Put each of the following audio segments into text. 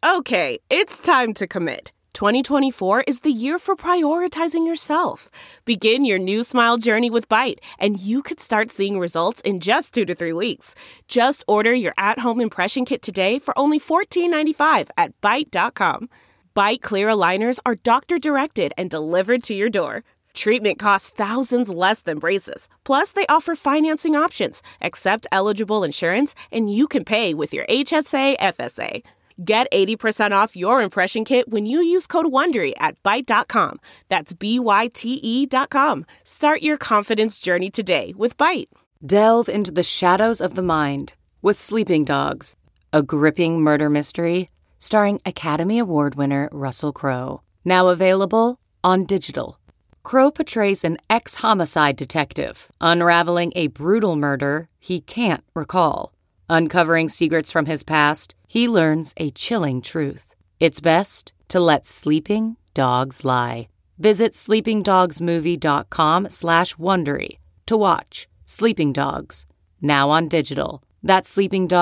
Okay, it's time to commit. 2024 is the year for prioritizing yourself. Begin your new smile journey with Byte, and you could start seeing results in just 2 to 3 weeks. Just order your at-home impression kit today for only $14.95 at Byte.com. Byte Clear aligners are doctor-directed and delivered to your door. Treatment costs thousands less than braces. Plus, they offer financing options, accept eligible insurance, and you can pay with your HSA, FSA. Get 80% off your impression kit when you use code WONDERY at Byte.com. That's BYTE.com. Start your confidence journey today with Byte. Delve into the shadows of the mind with Sleeping Dogs, a gripping murder mystery starring Academy Award winner Russell Crowe. Now available on digital. Crowe portrays an ex-homicide detective unraveling a brutal murder he can't recall. Uncovering secrets from his past, he learns a chilling truth. It's best to let sleeping dogs lie. Visit sleepingdogsmovie.com/Wondery to watch Sleeping Dogs, now on digital. That's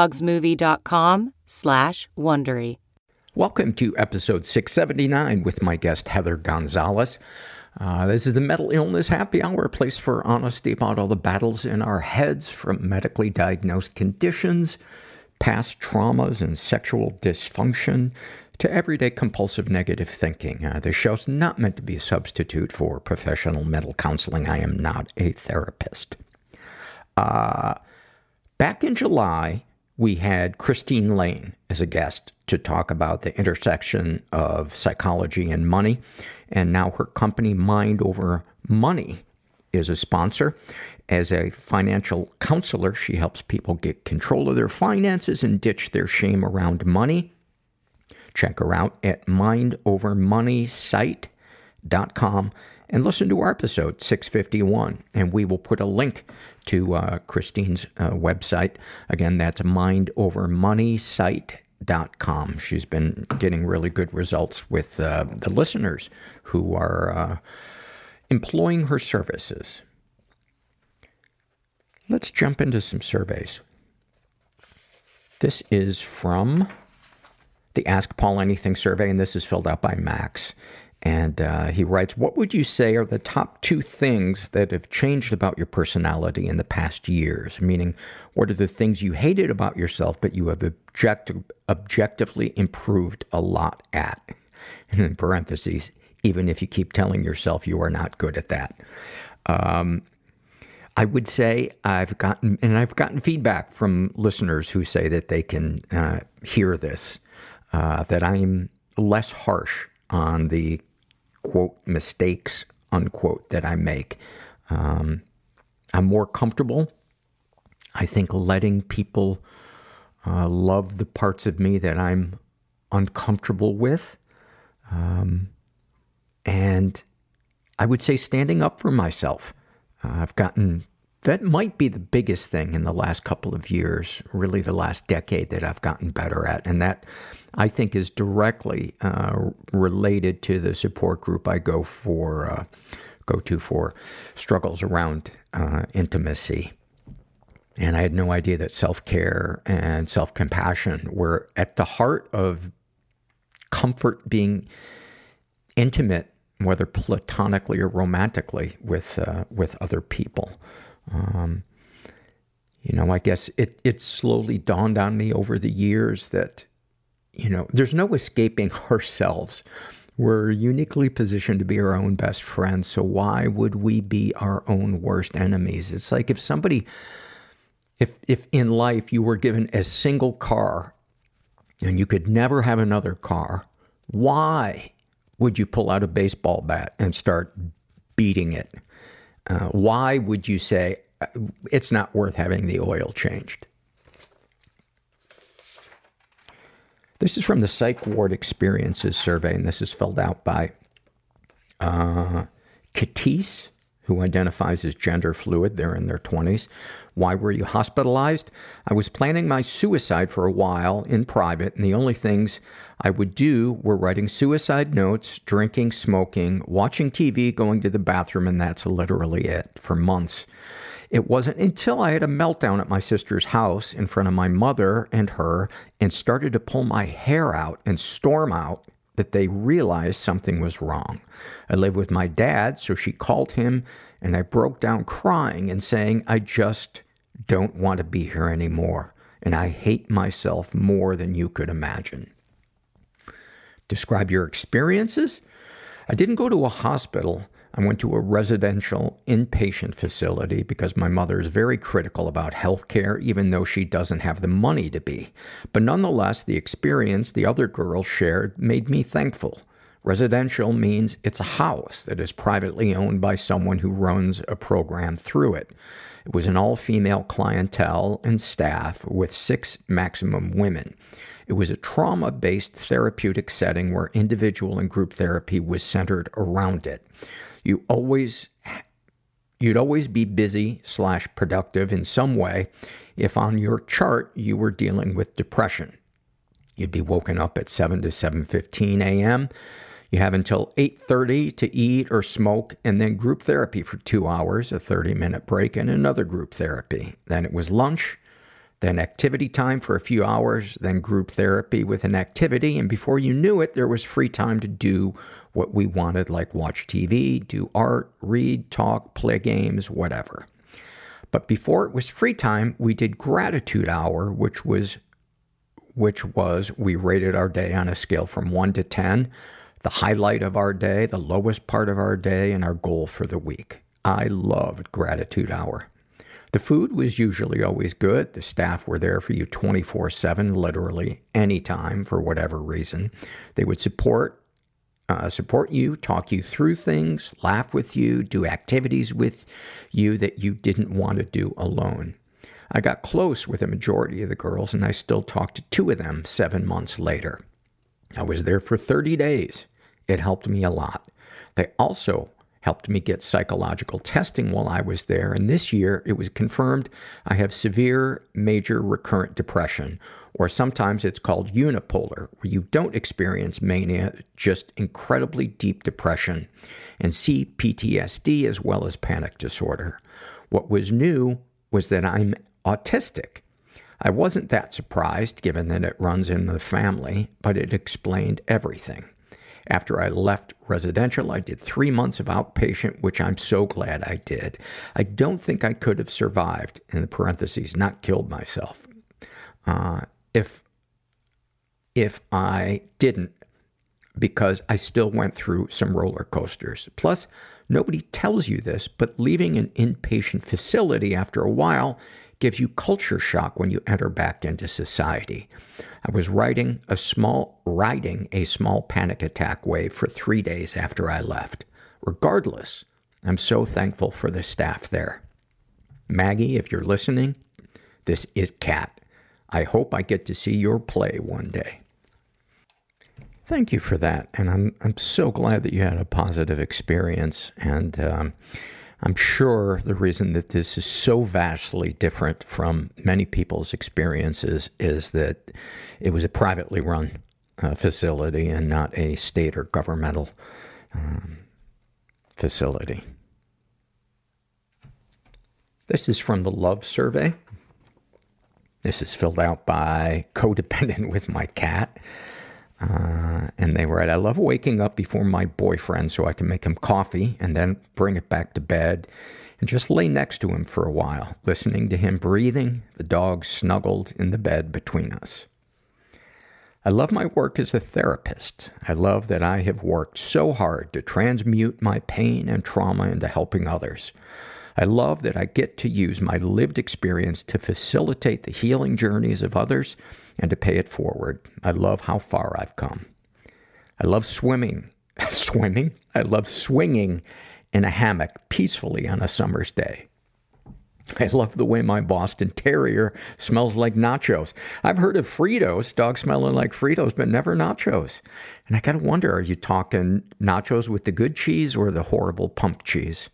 sleepingdogsmovie.com/Wondery. Welcome to episode 679 with my guest Heather Gonzalez. This is the Mental Illness Happy Hour, a place for honesty about all the battles in our heads, from medically diagnosed conditions, past traumas and sexual dysfunction, to everyday compulsive negative thinking. This show's not meant to be a substitute for professional mental counseling. I am not a therapist. Back in July, we had Christine Lane as a guest to talk about the intersection of psychology and money. And now her company, Mind Over Money, is a sponsor. As a financial counselor, she helps people get control of their finances and ditch their shame around money. Check her out at mindovermoneysite.com and listen to our episode 651. And we will put a link to Christine's website. Again, that's mindovermoneysite.com. She's been getting really good results with the listeners who are employing her services. Let's jump into some surveys. This is from the Ask Paul Anything survey, and this is filled out by Max. And he writes, what would you say are the top 2 things that have changed about your personality in the past years? Meaning, what are the things you hated about yourself but you have objectively improved a lot at? And in parentheses, even if you keep telling yourself you are not good at that. I would say I've gotten feedback from listeners who say that they can hear this, that I'm less harsh on the quote mistakes unquote that I make. I'm more comfortable, I think, letting people love the parts of me that I'm uncomfortable with, and I would say standing up for myself. That might be the biggest thing in the last couple of years, really the last decade, that I've gotten better at. And that, I think, is directly related to the support group I go to for struggles around intimacy. And I had no idea that self-care and self-compassion were at the heart of comfort being intimate, whether platonically or romantically, with other people. I guess it slowly dawned on me over the years that, there's no escaping ourselves. We're uniquely positioned to be our own best friends, so why would we be our own worst enemies? It's like if in life you were given a single car and you could never have another car, why would you pull out a baseball bat and start beating it? Why would you say it's not worth having the oil changed? This is from the Psych Ward Experiences survey, and this is filled out by Katis, who identifies as gender fluid. They're in their 20s. Why were you hospitalized? I was planning my suicide for a while in private, and the only things I would do were writing suicide notes, drinking, smoking, watching TV, going to the bathroom, and that's literally it for months. It wasn't until I had a meltdown at my sister's house in front of my mother and her and started to pull my hair out and storm out that they realized something was wrong. I live with my dad, so she called him, and I broke down crying and saying, I just don't want to be here anymore, and I hate myself more than you could imagine. Describe your experiences? I didn't go to a hospital. I went to a residential inpatient facility because my mother is very critical about health care, even though she doesn't have the money to be. But nonetheless, the experience the other girls shared made me thankful. Residential means it's a house that is privately owned by someone who runs a program through it. It was an all-female clientele and staff with 6 maximum women. It was a trauma-based therapeutic setting where individual and group therapy was centered around it. You'd always be busy/productive in some way if on your chart you were dealing with depression. You'd be woken up at 7 to 7:15 a.m. You have until 8:30 to eat or smoke, and then group therapy for 2 hours, a 30-minute break, and another group therapy. Then it was lunch, then activity time for a few hours, then group therapy with an activity, and before you knew it, there was free time to do what we wanted, like watch TV, do art, read, talk, play games, whatever. But before it was free time, we did gratitude hour, which was we rated our day on a scale from 1 to 10, the highlight of our day, the lowest part of our day, and our goal for the week. I loved gratitude hour. The food was usually always good. The staff were there for you 24/7, literally anytime for whatever reason. They would support you, talk you through things, laugh with you, do activities with you that you didn't want to do alone. I got close with a majority of the girls, and I still talk to 2 of them 7 months later. I was there for 30 days. It helped me a lot. They also helped me get psychological testing while I was there, and this year it was confirmed I have severe major recurrent depression, or sometimes it's called unipolar, where you don't experience mania, just incredibly deep depression, and see PTSD as well as panic disorder. What was new was that I'm autistic. I wasn't that surprised, given that it runs in the family, but it explained everything. After I left residential, I did 3 months of outpatient, which I'm so glad I did. I don't think I could have survived, in the parentheses, not killed myself, if I didn't, because I still went through some roller coasters. Plus, nobody tells you this, but leaving an inpatient facility after a while gives you culture shock when you enter back into society. I was riding a small panic attack wave for 3 days after I left. Regardless, I'm so thankful for the staff there. Maggie, if you're listening, this is Kat. I hope I get to see your play one day. Thank you for that, and I'm so glad that you had a positive experience, and I'm sure the reason that this is so vastly different from many people's experiences is that it was a privately run facility and not a state or governmental facility. This is from the Love Survey. This is filled out by Codependent with My Cat. And they write, I love waking up before my boyfriend so I can make him coffee and then bring it back to bed and just lay next to him for a while, listening to him breathing, the dog snuggled in the bed between us. I love my work as a therapist. I love that I have worked so hard to transmute my pain and trauma into helping others. I love that I get to use my lived experience to facilitate the healing journeys of others and to pay it forward. I love how far I've come. I love swimming. I love swinging in a hammock peacefully on a summer's day. I love the way my Boston Terrier smells like nachos. I've heard of Fritos, dogs smelling like Fritos, but never nachos. And I gotta wonder, are you talking nachos with the good cheese or the horrible pump cheese?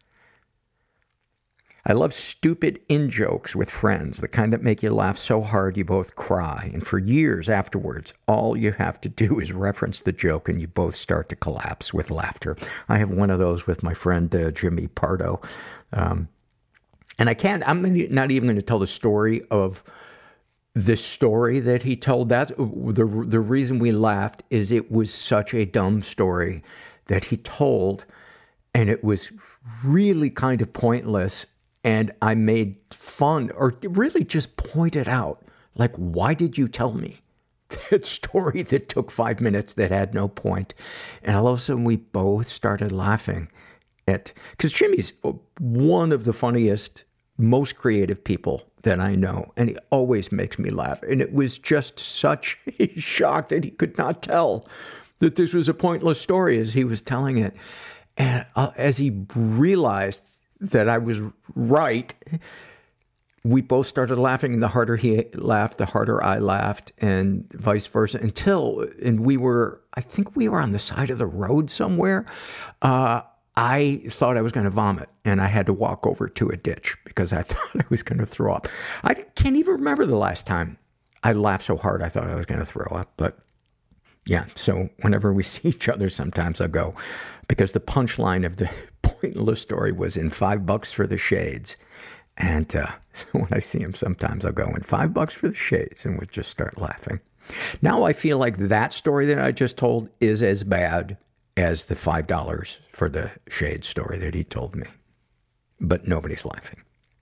I love stupid in-jokes with friends, the kind that make you laugh so hard you both cry. And for years afterwards, all you have to do is reference the joke and you both start to collapse with laughter. I have one of those with my friend Jimmy Pardo. And I'm not even going to tell the story of the story that he told. That's the reason we laughed, is it was such a dumb story that he told, and it was really kind of pointless. And I made fun, or really just pointed out, like, why did you tell me that story that took 5 minutes that had no point? And all of a sudden we both started laughing because Jimmy's one of the funniest, most creative people that I know, and he always makes me laugh. And it was just such a shock that he could not tell that this was a pointless story as he was telling it. And as he realized that I was right, we both started laughing, and the harder he laughed, the harder I laughed, and vice versa, and I think we were on the side of the road somewhere. I thought I was going to vomit, and I had to walk over to a ditch because I thought I was going to throw up. I can't even remember the last time I laughed so hard I thought I was going to throw up. But yeah, so whenever we see each other, sometimes I'll go, because the punchline of the pointless story was in $5 for the shades. And so when I see him, sometimes I'll go, in $5 for the shades, and we'll just start laughing. Now I feel like that story that I just told is as bad as the $5 for the shade story that he told me. But nobody's laughing.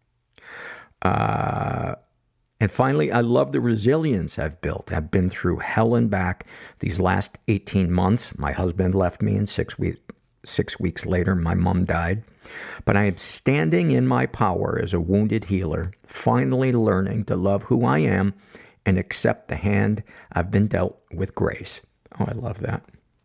And finally, I love the resilience I've built. I've been through hell and back these last 18 months. My husband left me, and 6 weeks later, my mom died. But I am standing in my power as a wounded healer, finally learning to love who I am and accept the hand I've been dealt with grace. Oh, I love that.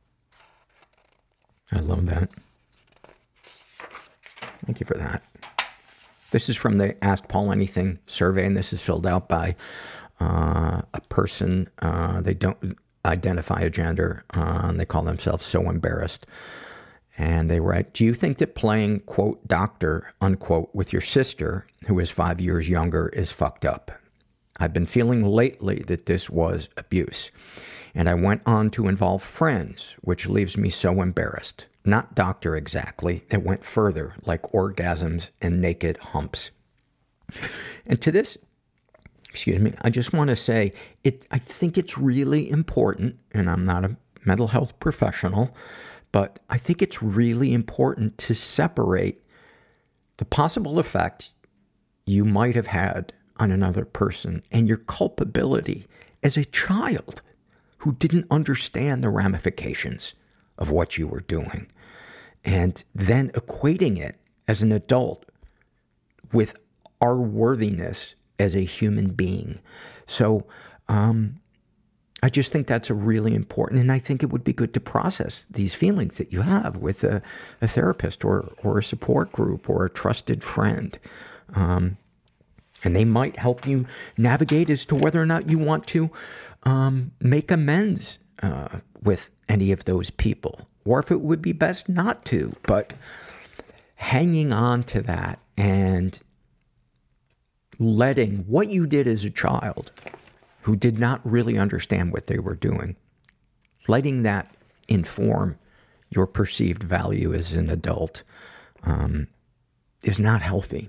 I love that. Thank you for that. This is from the Ask Paul Anything survey, and this is filled out by a person. They don't identify a gender. They call themselves So Embarrassed. And they write, do you think that playing, quote, doctor, unquote, with your sister, who is 5 years younger, is fucked up? I've been feeling lately that this was abuse. And I went on to involve friends, which leaves me so embarrassed. Not doctor exactly. It went further, like orgasms and naked humps. And to this, I just want to say, I think it's really important, and I'm not a mental health professional, but I think it's really important to separate the possible effect you might have had on another person and your culpability as a child who didn't understand the ramifications of what you were doing, and then equating it as an adult with our worthiness as a human being. So I just think that's a really important, and I think it would be good to process these feelings that you have with a therapist or a support group or a trusted friend. And they might help you navigate as to whether or not you want to make amends with any of those people, or if it would be best not to. But hanging on to that and letting what you did as a child, who did not really understand what they were doing, letting that inform your perceived value as an adult is not healthy.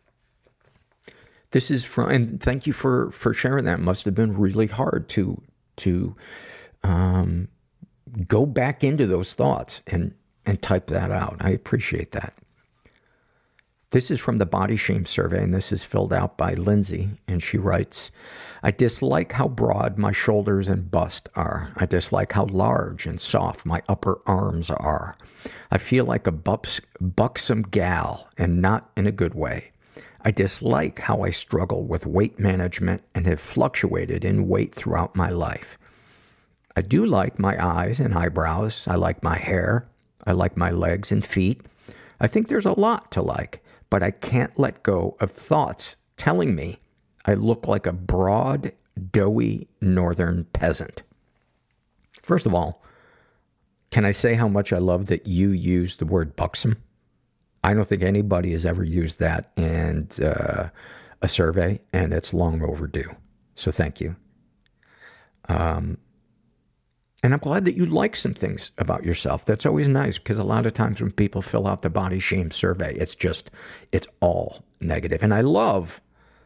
This is from, and thank you for sharing that. It must have been really hard to go back into those thoughts and type that out. I appreciate that. This is from the Body Shame Survey, and this is filled out by Lindsay, and she writes, I dislike how broad my shoulders and bust are. I dislike how large and soft my upper arms are. I feel like a buxom gal, and not in a good way. I dislike how I struggle with weight management and have fluctuated in weight throughout my life. I do like my eyes and eyebrows. I like my hair. I like my legs and feet. I think there's a lot to like, but I can't let go of thoughts telling me I look like a broad, doughy northern peasant. First of all, can I say how much I love that you use the word buxom? I don't think anybody has ever used that in a survey, and it's long overdue. So thank you. And I'm glad that you like some things about yourself. That's always nice, because a lot of times when people fill out the Body Shame Survey, it's all negative. And I love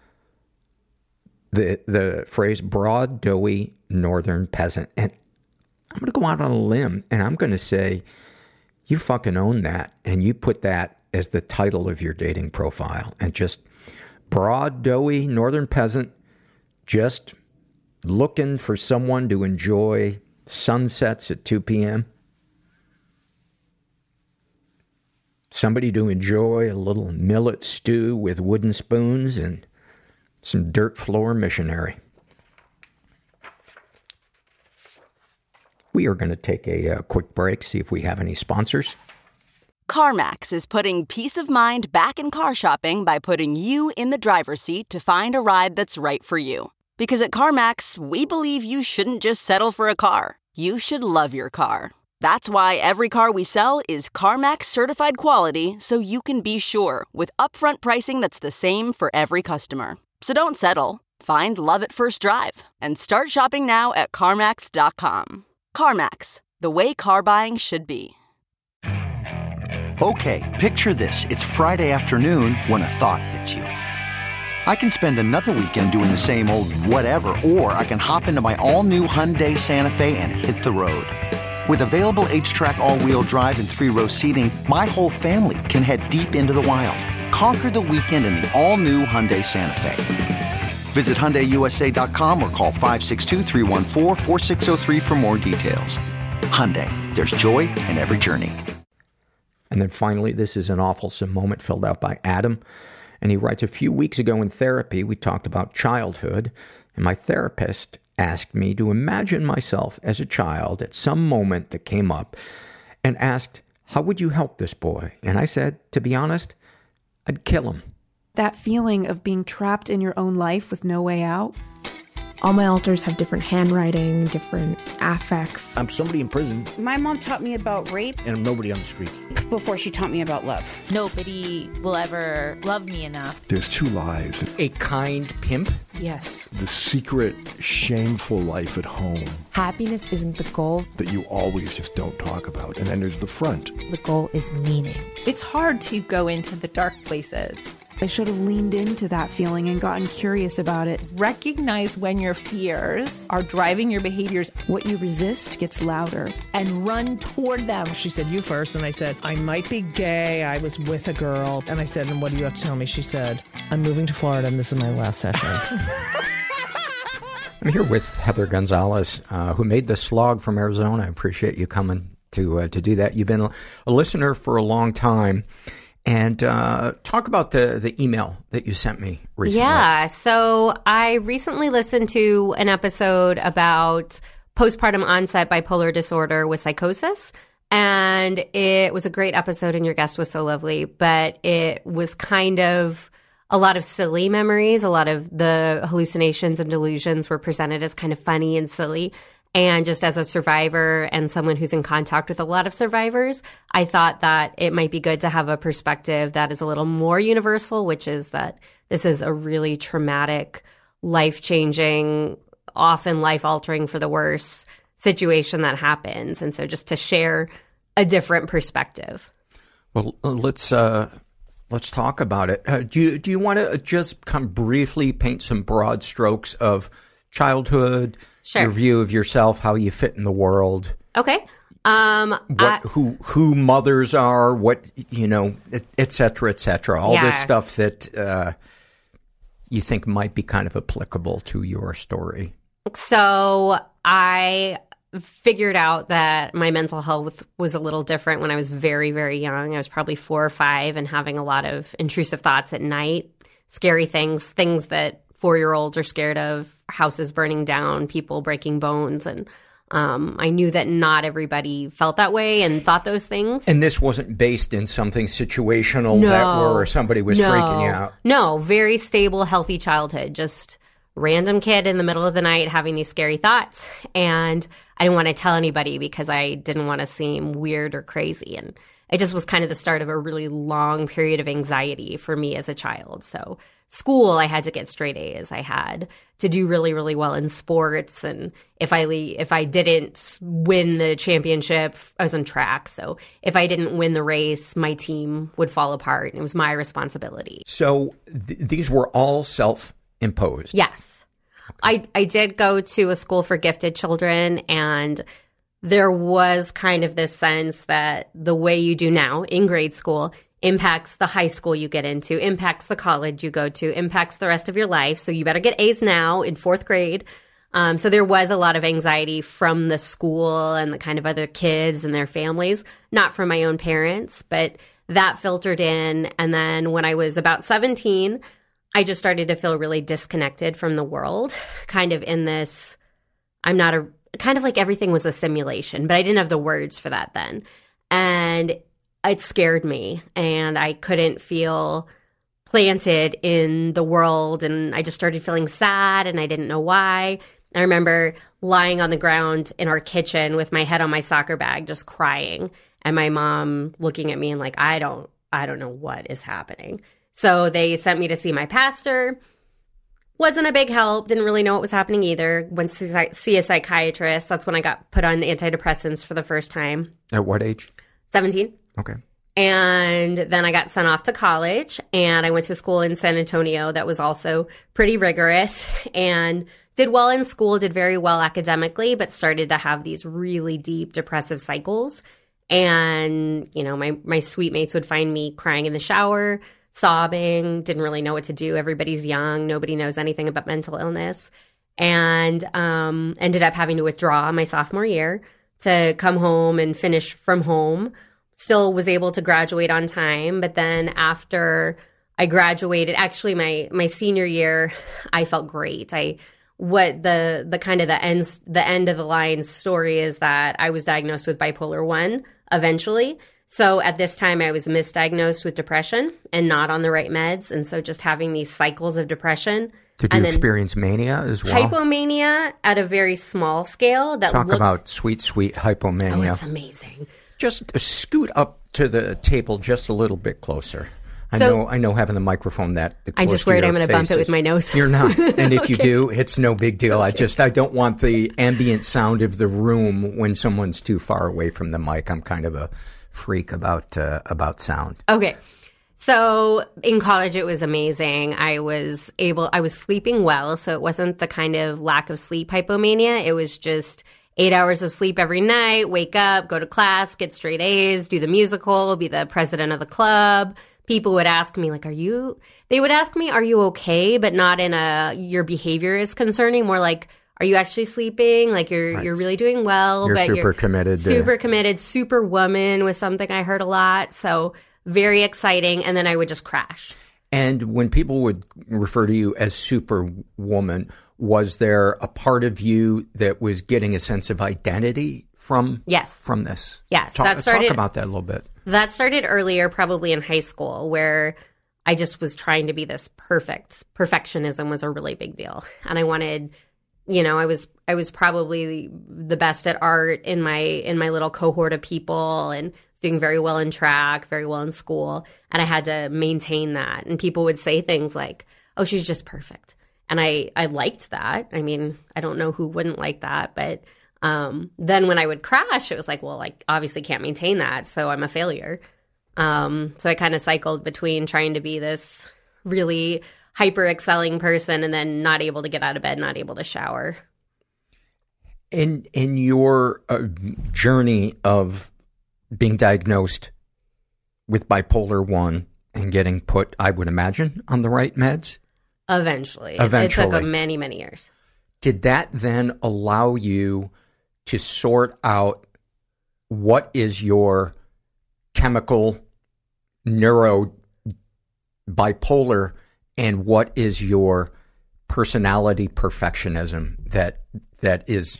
the phrase broad, doughy, northern peasant. And I'm going to go out on a limb and I'm going to say, you fucking own that. And you put that as the title of your dating profile. And just broad, doughy, northern peasant, just looking for someone to enjoy sunsets at 2 p.m. Somebody to enjoy a little millet stew with wooden spoons and some dirt floor missionary. We are going to take a quick break, see if we have any sponsors. CarMax is putting peace of mind back in car shopping by putting you in the driver's seat to find a ride that's right for you. Because at CarMax, we believe you shouldn't just settle for a car. You should love your car. That's why every car we sell is CarMax certified quality, so you can be sure with upfront pricing that's the same for every customer. So don't settle. Find love at first drive and start shopping now at CarMax.com. CarMax, the way car buying should be. Okay, picture this. It's Friday afternoon when a thought hits you. I can spend another weekend doing the same old whatever, or I can hop into my all-new Hyundai Santa Fe and hit the road. With available H-Track all-wheel drive and 3-row seating, my whole family can head deep into the wild. Conquer the weekend in the all-new Hyundai Santa Fe. Visit HyundaiUSA.com or call 562-314-4603 for more details. Hyundai, there's joy in every journey. And then finally, this is an awfulsome moment filled out by Adam. And he writes, a few weeks ago in therapy, we talked about childhood, and my therapist asked me to imagine myself as a child at some moment that came up and asked, how would you help this boy? And I said, to be honest, I'd kill him. That feeling of being trapped in your own life with no way out. All my alters have different handwriting, different affects. I'm somebody in prison. My mom taught me about rape. And I'm nobody on the streets. Before she taught me about love. Nobody will ever love me enough. There's two lies. A kind pimp? Yes. The secret, shameful life at home. Happiness isn't the goal. That you always just don't talk about. And then there's the front. The goal is meaning. It's hard to go into the dark places. I should have leaned into that feeling and gotten curious about it. Recognize when your fears are driving your behaviors. What you resist gets louder. And run toward them. She said, you first. And I said, I might be gay. I was with a girl. And I said, and what do you have to tell me? She said, I'm moving to Florida and this is my last session. I'm here with Heather Gonzalez, who made the slog from Arizona. I appreciate you coming to do that. You've been a listener for a long time. And talk about the email that you sent me recently. Yeah, so I recently listened to an episode about postpartum onset bipolar disorder with psychosis. And it was a great episode and your guest was so lovely. But it was kind of a lot of silly memories. A lot of the hallucinations and delusions were presented as kind of funny and silly. And just as a survivor and someone who's in contact with a lot of survivors, I thought that it might be good to have a perspective that is a little more universal, which is that this is a really traumatic, life-changing, often life-altering for the worse situation that happens. And so just to share a different perspective. Well, let's talk about it. Do you want to just come briefly paint some broad strokes of childhood, sure, your view of yourself, how you fit in the world? Okay. Who mothers are, what, et cetera, all this stuff that you think might be kind of applicable to your story. So I figured out that my mental health was a little different when I was very, very young. I was probably 4 or 5 and having a lot of intrusive thoughts at night, scary things that 4-year-olds are scared of, houses burning down, people breaking bones. And I knew that not everybody felt that way and thought those things. And this wasn't based in something situational where somebody was freaking you out? No, very stable, healthy childhood. Just random kid in the middle of the night having these scary thoughts. And I didn't want to tell anybody because I didn't want to seem weird or crazy. And it just was kind of the start of a really long period of anxiety for me as a child. So school, I had to get straight A's. I had to do really, really well in sports. And if I didn't win the championship, I was on track. So if I didn't win the race, my team would fall apart. And it was my responsibility. So these were all self-imposed? Yes. I did go to a school for gifted children, and there was kind of this sense that the way you do now in grade school impacts the high school you get into, impacts the college you go to, impacts the rest of your life. So you better get A's now in 4th grade. So there was a lot of anxiety from the school and the kind of other kids and their families, not from my own parents, but that filtered in. And then when I was about 17, I just started to feel really disconnected from the world, kind of in this, kind of like everything was a simulation, but I didn't have the words for that then. And it scared me, and I couldn't feel planted in the world, and I just started feeling sad, and I didn't know why. I remember lying on the ground in our kitchen with my head on my soccer bag, just crying, and my mom looking at me and like, I don't know what is happening. So they sent me to see my pastor. Wasn't a big help. Didn't really know what was happening either. Went to see a psychiatrist. That's when I got put on antidepressants for the first time. At what age? 17. Okay. And then I got sent off to college, and I went to a school in San Antonio that was also pretty rigorous, and did well in school, did very well academically, but started to have these really deep depressive cycles. And, you know, my suite mates would find me crying in the shower, sobbing, didn't really know what to do. Everybody's young. Nobody knows anything about mental illness. And ended up having to withdraw my sophomore year to come home and finish from home. Still was able to graduate on time. But then after I graduated, actually my senior year, I felt great. The end of the line story is that I was diagnosed with bipolar 1 eventually. So at this time, I was misdiagnosed with depression and not on the right meds. And so just having these cycles of depression. Did you experience mania as well? Hypomania at a very small scale. Talk about sweet hypomania. Oh, it's amazing. Just scoot up to the table just a little bit closer. I know having the microphone that close I'm just worried I'm going to bump it with my nose. You're not. And if you do, it's no big deal. Okay. I don't want the ambient sound of the room when someone's too far away from the mic. I'm kind of a freak about sound. Okay. So in college, it was amazing. I was sleeping well. So it wasn't the kind of lack of sleep hypomania. It was just 8 hours of sleep every night, wake up, go to class, get straight A's, do the musical, be the president of the club. People would ask me, like, are you okay? But not in your behavior is concerning, more like, are you actually sleeping? Like, you're really doing well. You're but super committed. Super committed. Superwoman was something I heard a lot. So very exciting. And then I would just crash. And when people would refer to you as superwoman, was there a part of you that was getting a sense of identity from this? Yes. Talk about that a little bit. That started earlier, probably in high school, where I just was trying to be this perfect. Perfectionism was a really big deal. And I wanted, I was probably the best at art in my little cohort of people, and was doing very well in track, very well in school. And I had to maintain that. And people would say things like, oh, she's just perfect. And I liked that. I mean, I don't know who wouldn't like that. But then when I would crash, it was like, well, I obviously can't maintain that, so I'm a failure. So I kind of cycled between trying to be this really hyper excelling person and then not able to get out of bed, not able to shower. In your journey of being diagnosed with bipolar 1 and getting put, I would imagine, on the right meds? Eventually. It took many, many years. Did that then allow you to sort out what is your chemical neuro bipolar and what is your personality perfectionism that is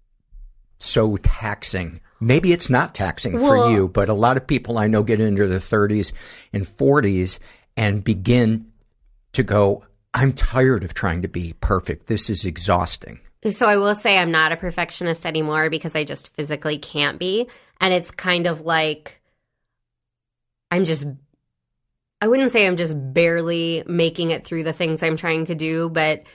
so taxing? Maybe it's not taxing for you, but a lot of people I know get into their 30s and 40s and begin to go, I'm tired of trying to be perfect. This is exhausting. So I will say I'm not a perfectionist anymore because I just physically can't be. And it's kind of like I'm I wouldn't say I'm just barely making it through the things I'm trying to do, but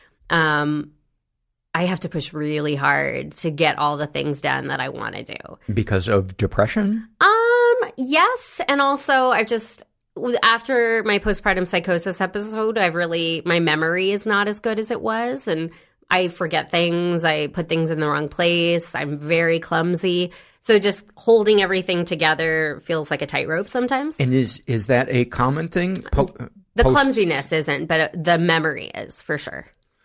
I have to push really hard to get all the things done that I want to do. Because of depression? Yes. And also after my postpartum psychosis episode, my memory is not as good as it was. And I forget things. I put things in the wrong place. I'm very clumsy. So just holding everything together feels like a tightrope sometimes. And is that a common thing? The clumsiness isn't, but the memory is for sure.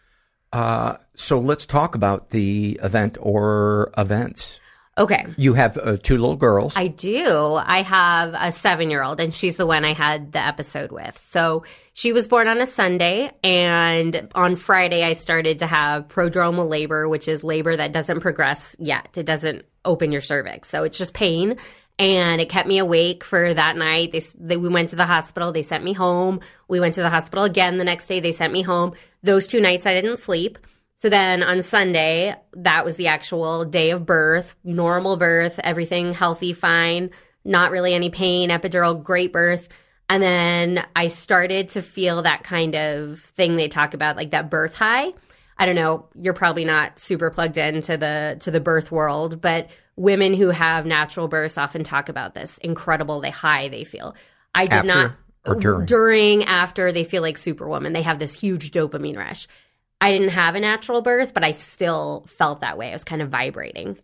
So let's talk about the event or events. Okay. You have 2 little girls. I do. I have a 7-year-old, and she's the one I had the episode with. So she was born on a Sunday, and on Friday I started to have prodromal labor, which is labor that doesn't progress yet. It doesn't open your cervix. So it's just pain. And it kept me awake for that night. We went to the hospital. They sent me home. We went to the hospital again the next day. They sent me home. Those 2 nights I didn't sleep. So then on Sunday, that was the actual day of birth, normal birth, everything healthy, fine, not really any pain, epidural, great birth. And then I started to feel that kind of thing they talk about, like that birth high. I don't know, you're probably not super plugged into the birth world, but women who have natural births often talk about this incredible high they feel. I did not. Or during? During, after, they feel like Superwoman. They have this huge dopamine rush. I didn't have a natural birth, but I still felt that way. I was kind of vibrating.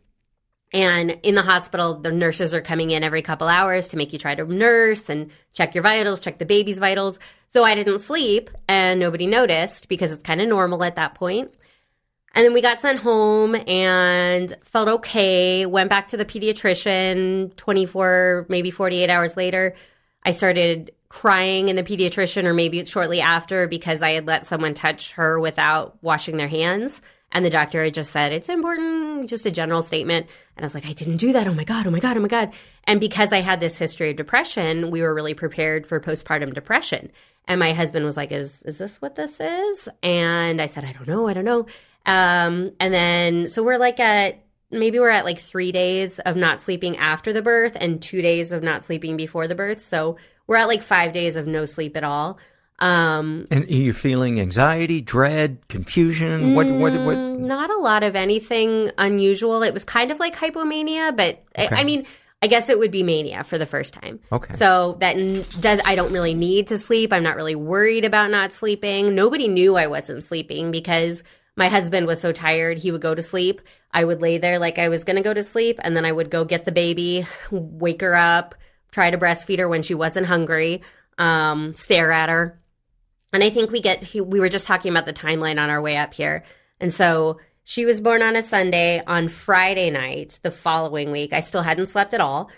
And in the hospital, the nurses are coming in every couple hours to make you try to nurse and check your vitals, check the baby's vitals. So I didn't sleep, and nobody noticed because it's kind of normal at that point. And then we got sent home and felt okay, went back to the pediatrician 24, maybe 48 hours later. I started crying in the pediatrician, or maybe shortly after, because I had let someone touch her without washing their hands. And the doctor had just said, it's important, just a general statement. And I was like, I didn't do that. Oh my God, oh my God, oh my God. And because I had this history of depression, we were really prepared for postpartum depression. And my husband was like, is this what this is? And I said, I don't know. And then, so we're at like 3 days of not sleeping after the birth and 2 days of not sleeping before the birth. So we're at like 5 days of no sleep at all. And are you feeling anxiety, dread, confusion? What? Not a lot of anything unusual. It was kind of like hypomania, but Okay. I guess it would be mania for the first time. Okay. So I don't really need to sleep. I'm not really worried about not sleeping. Nobody knew I wasn't sleeping because my husband was so tired, he would go to sleep. I would lay there like I was going to go to sleep, and then I would go get the baby, wake her up, try to breastfeed her when she wasn't hungry, stare at her. And I think we were just talking about the timeline on our way up here. And so she was born on a Sunday. On Friday night, the following week, I still hadn't slept at all.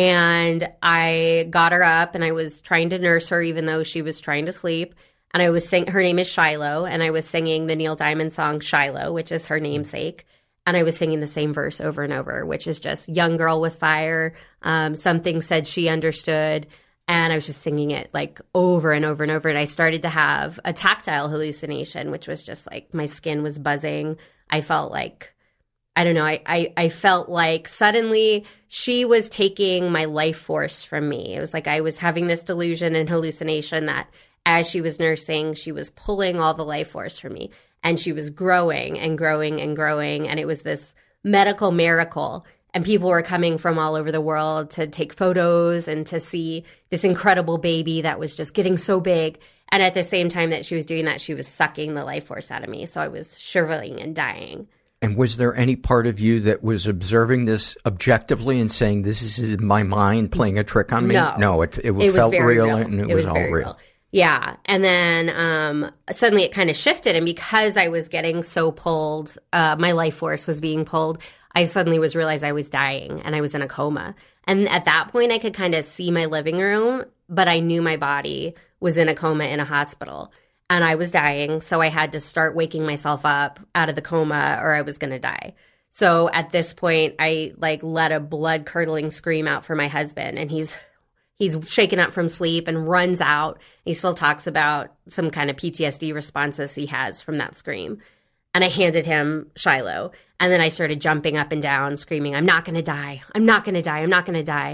And I got her up, and I was trying to nurse her even though she was trying to sleep. And I was her name is Shiloh, and I was singing the Neil Diamond song Shiloh, which is her namesake. And I was singing the same verse over and over, which is just young girl with fire. Something said she understood. And I was just singing it like over and over and over. And I started to have a tactile hallucination, which was just like my skin was buzzing. I felt like, I don't know, I felt like suddenly she was taking my life force from me. It was like I was having this delusion and hallucination that as she was nursing, she was pulling all the life force from me. And she was growing and growing and growing. And it was this medical miracle. And people were coming from all over the world to take photos and to see this incredible baby that was just getting so big. And at the same time that she was doing that, she was sucking the life force out of me. So I was shriveling and dying. And was there any part of you that was observing this objectively and saying, this is my mind playing a trick on me? No, it felt real, and it was all real. Yeah. And then suddenly it kind of shifted. And because I was getting so pulled, my life force was being pulled, I suddenly realized I was dying and I was in a coma. And at that point, I could kind of see my living room, but I knew my body was in a coma in a hospital. And I was dying, so I had to start waking myself up out of the coma or I was going to die. So at this point, I let a blood-curdling scream out for my husband, and he's shaken up from sleep and runs out. He still talks about some kind of PTSD responses he has from that scream. And I handed him Shiloh. And then I started jumping up and down, screaming, I'm not going to die. I'm not going to die. I'm not going to die.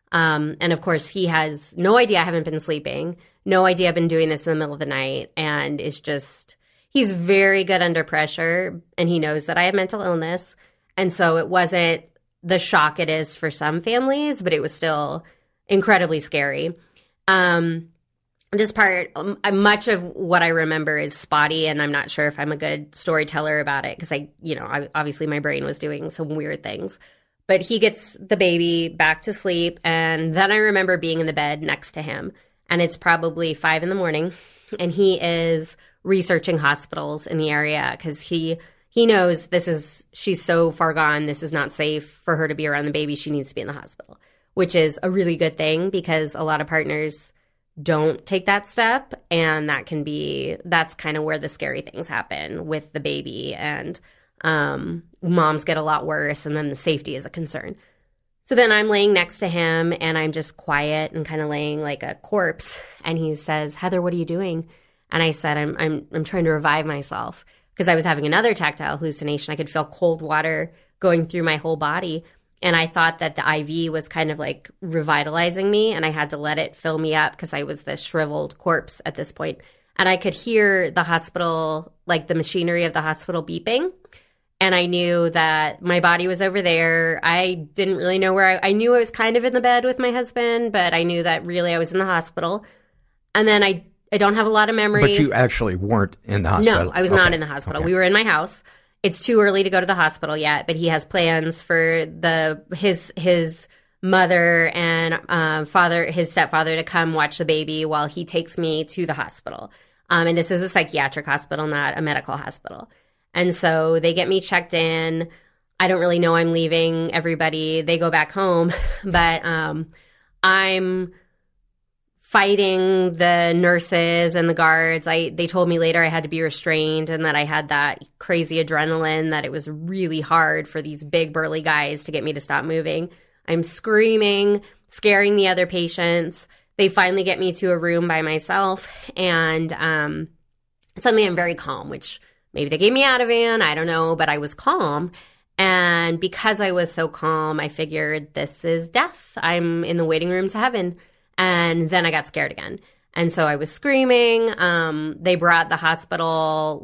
And of course, he has no idea I haven't been sleeping, no idea I've been doing this in the middle of the night, and is just, he's very good under pressure, and he knows that I have mental illness. And so it wasn't the shock it is for some families, but it was still incredibly scary. This part, much of what I remember is spotty, and I'm not sure if I'm a good storyteller about it because obviously my brain was doing some weird things. But he gets the baby back to sleep, and then I remember being in the bed next to him, and it's probably 5 a.m, and he is researching hospitals in the area because he knows she's so far gone, this is not safe for her to be around the baby, she needs to be in the hospital, which is a really good thing because a lot of partners don't take that step, and that's kind of where the scary things happen with the baby, and moms get a lot worse, and then the safety is a concern. So then I'm laying next to him, and I'm just quiet and kind of laying like a corpse, and he says, "Heather, what are you doing?" And I said, I'm trying to revive myself because I was having another tactile hallucination. I could feel cold water going through my whole body. And I thought that the IV was kind of like revitalizing me, and I had to let it fill me up because I was this shriveled corpse at this point. And I could hear the hospital, like the machinery of the hospital beeping. And I knew that my body was over there. I didn't really know where I knew I was kind of in the bed with my husband, but I knew that really I was in the hospital. And then I don't have a lot of memory. But you actually weren't in the hospital? No, I was not in the hospital. Okay. We were in my house. It's too early to go to the hospital yet, but he has plans for his mother and his stepfather to come watch the baby while he takes me to the hospital. And this is a psychiatric hospital, not a medical hospital. And so they get me checked in. I don't really know I'm leaving everybody. They go back home, but I'm fighting the nurses and the guards. They told me later I had to be restrained and that I had that crazy adrenaline, that it was really hard for these big burly guys to get me to stop moving. I'm screaming, scaring the other patients. They finally get me to a room by myself, and suddenly I'm very calm, which maybe they gave me Ativan, I don't know, but I was calm. And because I was so calm, I figured this is death. I'm in the waiting room to heaven. And then I got scared again. And so I was screaming. They brought the hospital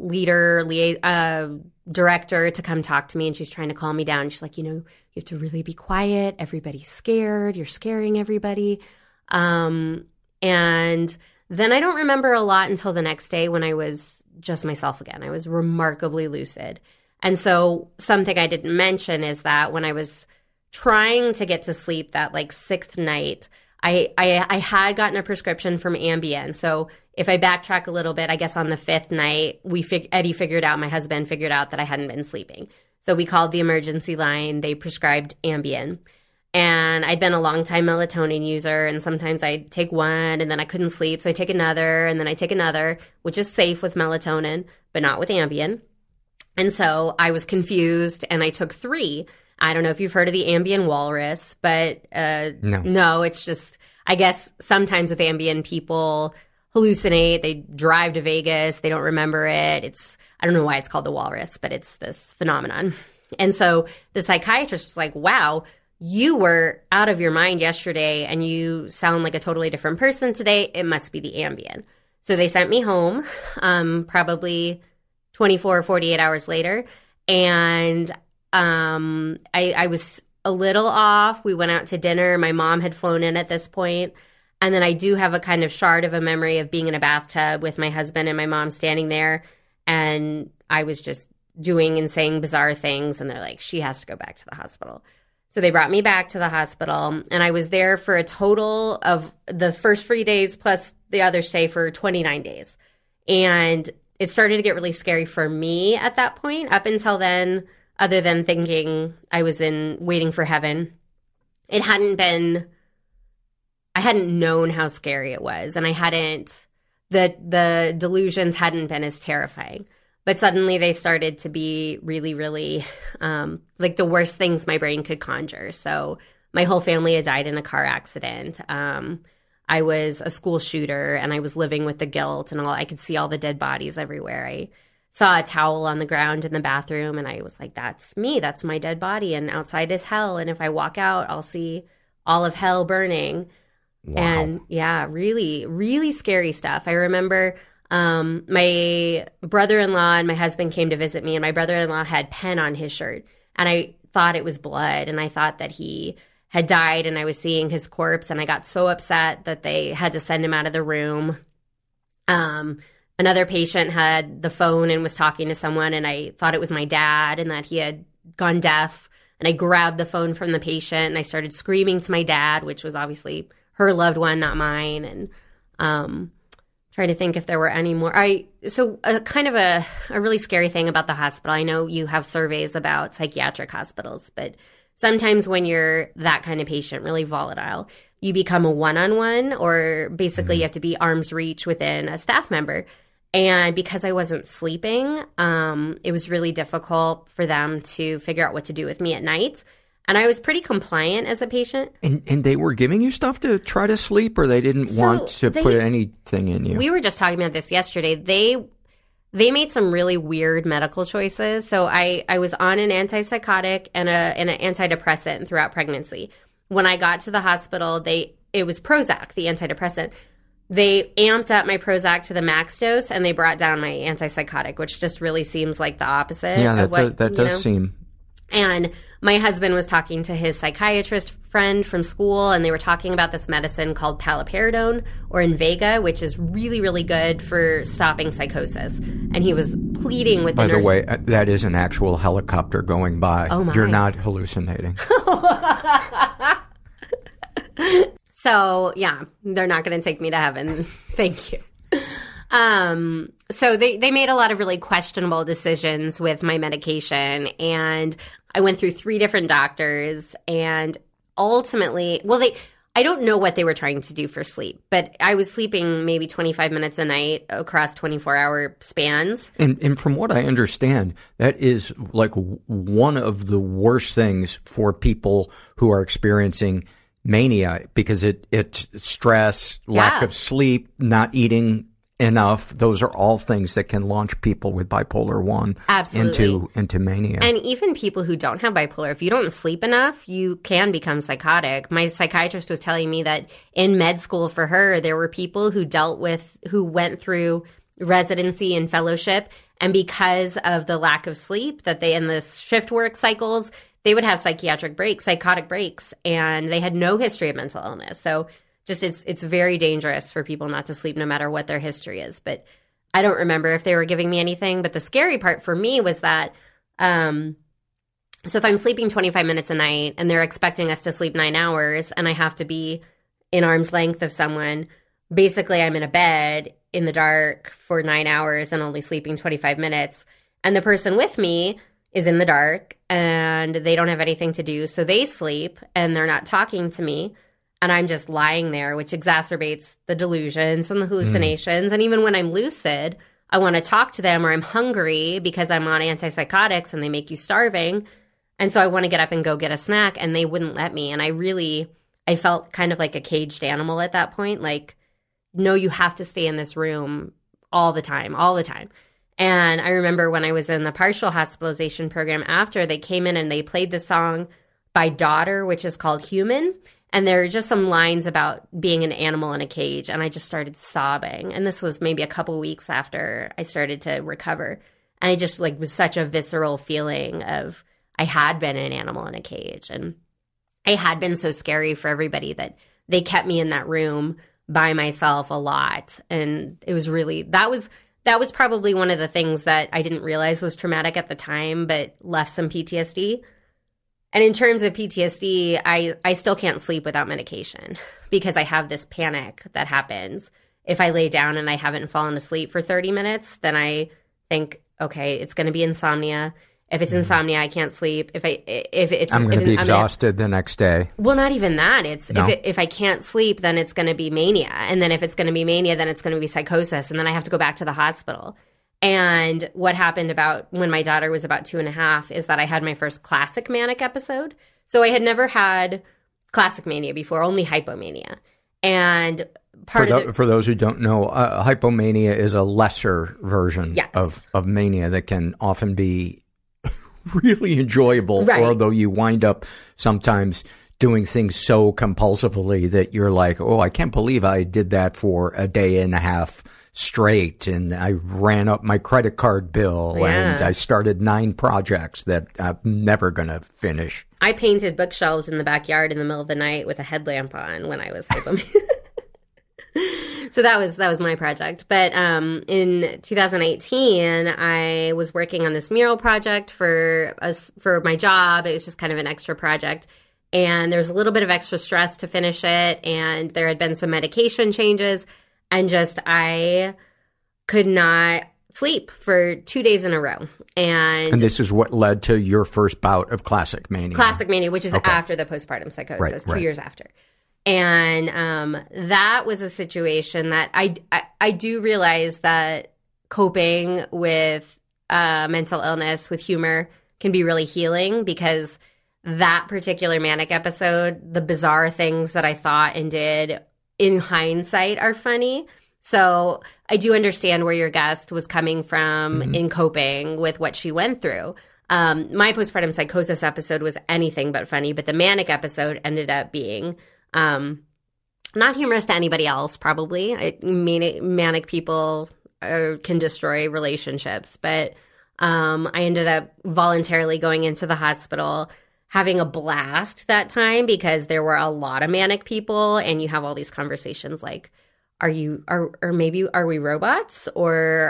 director to come talk to me, and she's trying to calm me down. She's like, you have to really be quiet. Everybody's scared. You're scaring everybody. And then I don't remember a lot until the next day when I was just myself again. I was remarkably lucid. And so something I didn't mention is that when I was trying to get to sleep that like 6th night, I had gotten a prescription from Ambien. So if I backtrack a little bit, I guess on the 5th night, my husband figured out that I hadn't been sleeping. So we called the emergency line. They prescribed Ambien. And I'd been a long-time melatonin user, and sometimes I'd take one, and then I couldn't sleep, so I take another, and then I take another, which is safe with melatonin, but not with Ambien. And so I was confused, and I took 3. I don't know if you've heard of the Ambien walrus, but no, it's just, I guess sometimes with Ambien, people hallucinate. They drive to Vegas. They don't remember it. I don't know why it's called the walrus, but it's this phenomenon. And so the psychiatrist was like, wow, you were out of your mind yesterday and you sound like a totally different person today. It must be the Ambien. So they sent me home, probably 24 or 48 hours later. And I was a little off. We went out to dinner. My mom had flown in at this point. And then I do have a kind of shard of a memory of being in a bathtub with my husband and my mom standing there. And I was just doing and saying bizarre things. And they're like, she has to go back to the hospital. So they brought me back to the hospital. And I was there for a total of the first 3 days plus the other stay for 29 days. And it started to get really scary for me at that point. Up until then, other than thinking I was waiting for heaven, I hadn't known how scary it was. And the delusions hadn't been as terrifying. But suddenly they started to be really, really like the worst things my brain could conjure. So my whole family had died in a car accident. I was a school shooter, and I was living with the guilt, and I could see all the dead bodies everywhere. I saw a towel on the ground in the bathroom, and I was like, that's me. That's my dead body, and outside is hell. And if I walk out, I'll see all of hell burning. Wow. And yeah, really, really scary stuff. I remember my brother-in-law and my husband came to visit me, and my brother-in-law had pen on his shirt, and I thought it was blood, and I thought that he had died, and I was seeing his corpse, and I got so upset that they had to send him out of the room. Another patient had the phone and was talking to someone, and I thought it was my dad and that he had gone deaf, and I grabbed the phone from the patient, and I started screaming to my dad, which was obviously her loved one, not mine, and trying to think if there were any more. Kind of a really scary thing about the hospital. I know you have surveys about psychiatric hospitals, but sometimes when you're that kind of patient, really volatile, you become a one-on-one, or basically you have to be arm's reach within a staff member. And because I wasn't sleeping, it was really difficult for them to figure out what to do with me at night. And I was pretty compliant as a patient. And they were giving you stuff to try to sleep, or they didn't want to put anything in you? We were just talking about this yesterday. They made some really weird medical choices. So I was on an antipsychotic and an antidepressant throughout pregnancy. When I got to the hospital, it was Prozac, the antidepressant. They amped up my Prozac to the max dose, and they brought down my antipsychotic, which just really seems like the opposite. Yeah, that does seem. And my husband was talking to his psychiatrist friend from school, and they were talking about this medicine called paliperidone, or Invega, which is really, really good for stopping psychosis. And he was pleading with the nurse. By the way, that is an actual helicopter going by. Oh, my. You're not hallucinating. So, yeah, they're not going to take me to heaven. Thank you. So they made a lot of really questionable decisions with my medication, and I went through 3 different doctors, and ultimately, I don't know what they were trying to do for sleep, but I was sleeping maybe 25 minutes a night across 24-hour spans. And from what I understand, that is like one of the worst things for people who are experiencing mania, because it's stress, lack of sleep, not eating enough. Those are all things that can launch people with bipolar 1 into mania. And even people who don't have bipolar, if you don't sleep enough, you can become psychotic. My psychiatrist was telling me that in med school for her, there were people who went through residency and fellowship, and because of the lack of sleep that they in the shift work cycles, they would have psychotic breaks, and they had no history of mental illness. So just it's very dangerous for people not to sleep no matter what their history is. But I don't remember if they were giving me anything. But the scary part for me was that so if I'm sleeping 25 minutes a night and they're expecting us to sleep 9 hours and I have to be in arm's length of someone, basically I'm in a bed in the dark for 9 hours and only sleeping 25 minutes. And the person with me is in the dark and they don't have anything to do. So they sleep and they're not talking to me. And I'm just lying there, which exacerbates the delusions and the hallucinations. And even when I'm lucid, I want to talk to them, or I'm hungry because I'm on antipsychotics and they make you starving. And so I want to get up and go get a snack, and they wouldn't let me. And I felt kind of like a caged animal at that point. Like, no, you have to stay in this room all the time. And I remember when I was in the partial hospitalization program after, they came in and they played the song by Daughter, which is called Human. And there are just some lines about being an animal in a cage. And I just started sobbing. And this was maybe a couple weeks after I started to recover. And I just was such a visceral feeling of I had been an animal in a cage. And I had been so scary for everybody that they kept me in that room by myself a lot. And it was really, that was probably one of the things that I didn't realize was traumatic at the time, but left some PTSD. And in terms of PTSD, I still can't sleep without medication because I have this panic that happens. If I lay down and I haven't fallen asleep for 30 minutes, then I think, okay, it's going to be insomnia. If it's insomnia, I can't sleep. I'm going to be exhausted the next day. Well, not even that. If I can't sleep, then it's going to be mania. And then if it's going to be mania, then it's going to be psychosis. And then I have to go back to the hospital. And what happened about when my daughter was about 2.5 is that I had my first classic manic episode. So I had never had classic mania before, only hypomania. And for those who don't know, hypomania is a lesser version of mania that can often be really enjoyable, right. Although you wind up sometimes doing things so compulsively that you're like, oh, I can't believe I did that for a day and a half straight, and I ran up my credit card bill, and I started 9 projects that I'm never going to finish. I painted bookshelves in the backyard in the middle of the night with a headlamp on when I was home. So that was my project. But in 2018, I was working on this mural project for my job. It was just kind of an extra project. And there was a little bit of extra stress to finish it. And there had been some medication changes. And just I could not sleep for 2 days in a row. And this is what led to your first bout of classic mania. Classic mania, which is after the postpartum psychosis, 2 years after. And that was a situation that I do realize that coping with mental illness with humor can be really healing, because that particular manic episode, the bizarre things that I thought and did in hindsight are funny. So I do understand where your guest was coming from in coping with what she went through. My postpartum psychosis episode was anything but funny, but the manic episode ended up being not humorous to anybody else, probably. Manic people can destroy relationships. But I ended up voluntarily going into the hospital, having a blast that time, because there were a lot of manic people, and you have all these conversations like, are we robots, or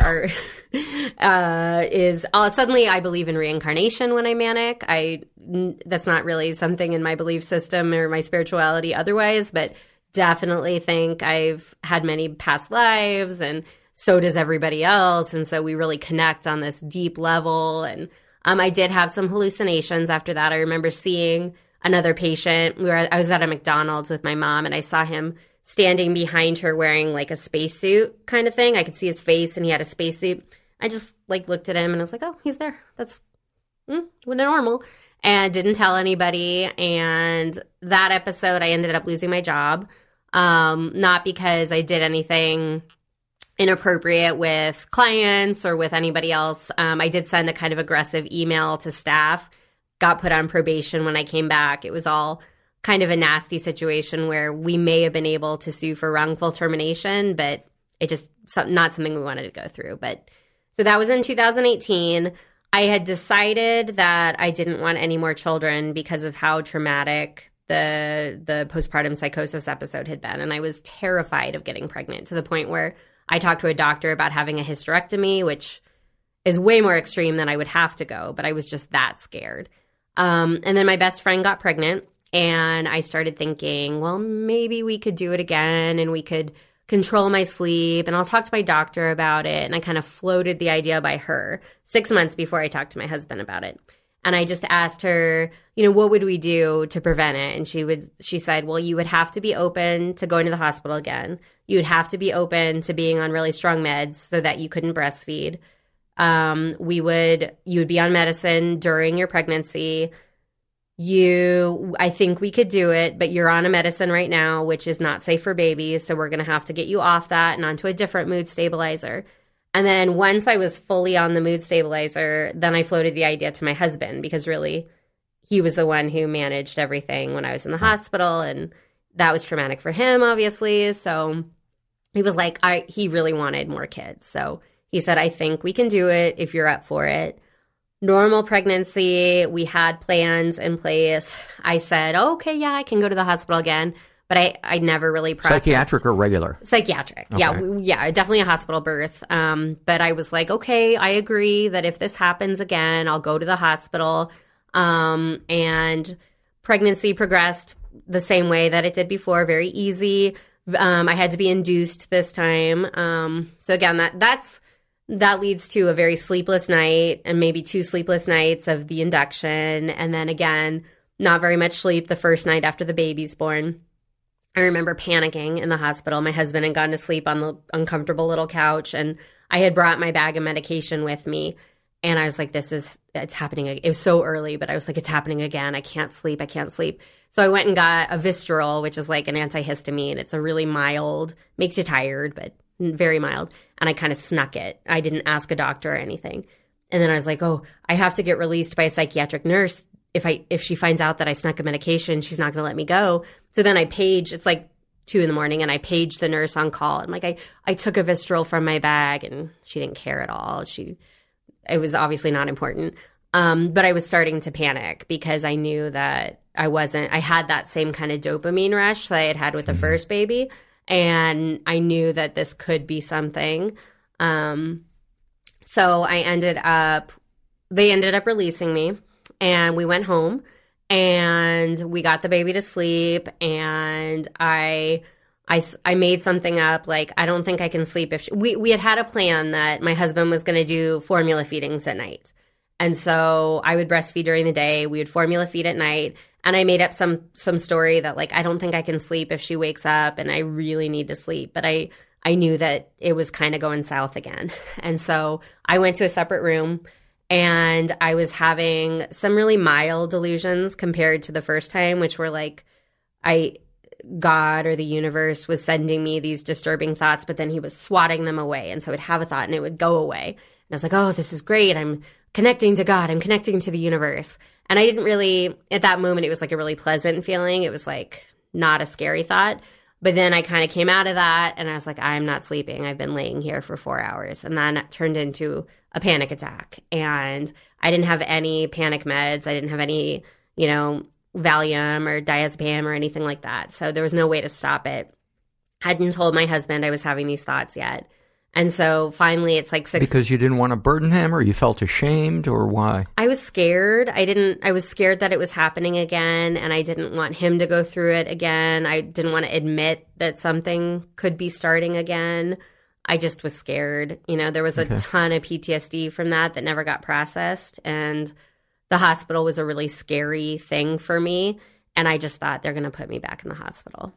suddenly I believe in reincarnation when I'm manic. That's not really something in my belief system or my spirituality otherwise, but definitely think I've had many past lives, and so does everybody else. And so we really connect on this deep level. And I did have some hallucinations after that. I remember seeing another patient. I was at a McDonald's with my mom, and I saw him standing behind her wearing like a spacesuit kind of thing. I could see his face, and he had a spacesuit. I just looked at him, and I was like, oh, he's there. That's normal. And didn't tell anybody. And that episode, I ended up losing my job. Not because I did anything inappropriate with clients or with anybody else. I did send a kind of aggressive email to staff, got put on probation when I came back. It was all kind of a nasty situation where we may have been able to sue for wrongful termination, but it just not something we wanted to go through. But so that was in 2018. I had decided that I didn't want any more children because of how traumatic the postpartum psychosis episode had been. And I was terrified of getting pregnant, to the point where I talked to a doctor about having a hysterectomy, which is way more extreme than I would have to go, but I was just that scared. And then my best friend got pregnant, and I started thinking, well, maybe we could do it again, and we could control my sleep, and I'll talk to my doctor about it. And I kind of floated the idea by her 6 months before I talked to my husband about it. And I just asked her, what would we do to prevent it? And she said, well, you would have to be open to going to the hospital again. You would have to be open to being on really strong meds so that you couldn't breastfeed. You would be on medicine during your pregnancy. I think we could do it, but you're on a medicine right now, which is not safe for babies. So we're going to have to get you off that and onto a different mood stabilizer. And then once I was fully on the mood stabilizer, then I floated the idea to my husband, because really he was the one who managed everything when I was in the hospital. And that was traumatic for him, obviously. So he was like, he really wanted more kids. So he said, I think we can do it if you're up for it. Normal pregnancy, we had plans in place. I said, okay, yeah, I can go to the hospital again. But I never really processed. Psychiatric or regular? Psychiatric. Okay. Yeah, definitely a hospital birth. But I was like, okay, I agree that if this happens again, I'll go to the hospital. And pregnancy progressed the same way that it did before, very easy. I had to be induced this time. So again, that leads to a very sleepless night, and maybe 2 sleepless nights of the induction. And then again, not very much sleep the first night after the baby's born. I remember panicking in the hospital. My husband had gone to sleep on the uncomfortable little couch, and I had brought my bag of medication with me. And I was like, it's happening. It was so early, but I was like, it's happening again. I can't sleep. So I went and got a Visceral, which is like an antihistamine. It's a really mild, makes you tired, but very mild. And I kind of snuck it. I didn't ask a doctor or anything. And then I was like, oh, I have to get released by a psychiatric nurse if she finds out that I snuck a medication, she's not going to let me go. So then I page, it's like 2 a.m, and I paged the nurse on call. I'm like, I took a Visceral from my bag, and she didn't care at all. It was obviously not important. But I was starting to panic because I knew that I had that same kind of dopamine rush that I had with the first baby. And I knew that this could be something. So they ended up releasing me, and we went home, and we got the baby to sleep, and I made something up, like, I don't think I can sleep if we had a plan that my husband was going to do formula feedings at night. And so I would breastfeed during the day. We would formula feed at night. And I made up some story that, like, I don't think I can sleep if she wakes up, and I really need to sleep. But I knew that it was kind of going south again. And so I went to a separate room, and I was having some really mild delusions compared to the first time, which were like God or the universe was sending me these disturbing thoughts, but then he was swatting them away. And so I would have a thought and it would go away. And I was like, oh, this is great. I'm connecting to God. I'm connecting to the universe. And I didn't really, at that moment, it was like a really pleasant feeling. It was like not a scary thought. But then I kind of came out of that and I was like, I'm not sleeping. I've been laying here for 4 hours. And then it turned into a panic attack. And I didn't have any panic meds. I didn't have any, Valium or diazepam or anything like that. So there was no way to stop it. I hadn't told my husband I was having these thoughts yet. And so finally it's like 6. Because you didn't want to burden him, or you felt ashamed, or why? I was scared. I was scared that it was happening again, and I didn't want him to go through it again. I didn't want to admit that something could be starting again. I just was scared. There was a ton of PTSD from that never got processed, and the hospital was a really scary thing for me, and I just thought they're going to put me back in the hospital.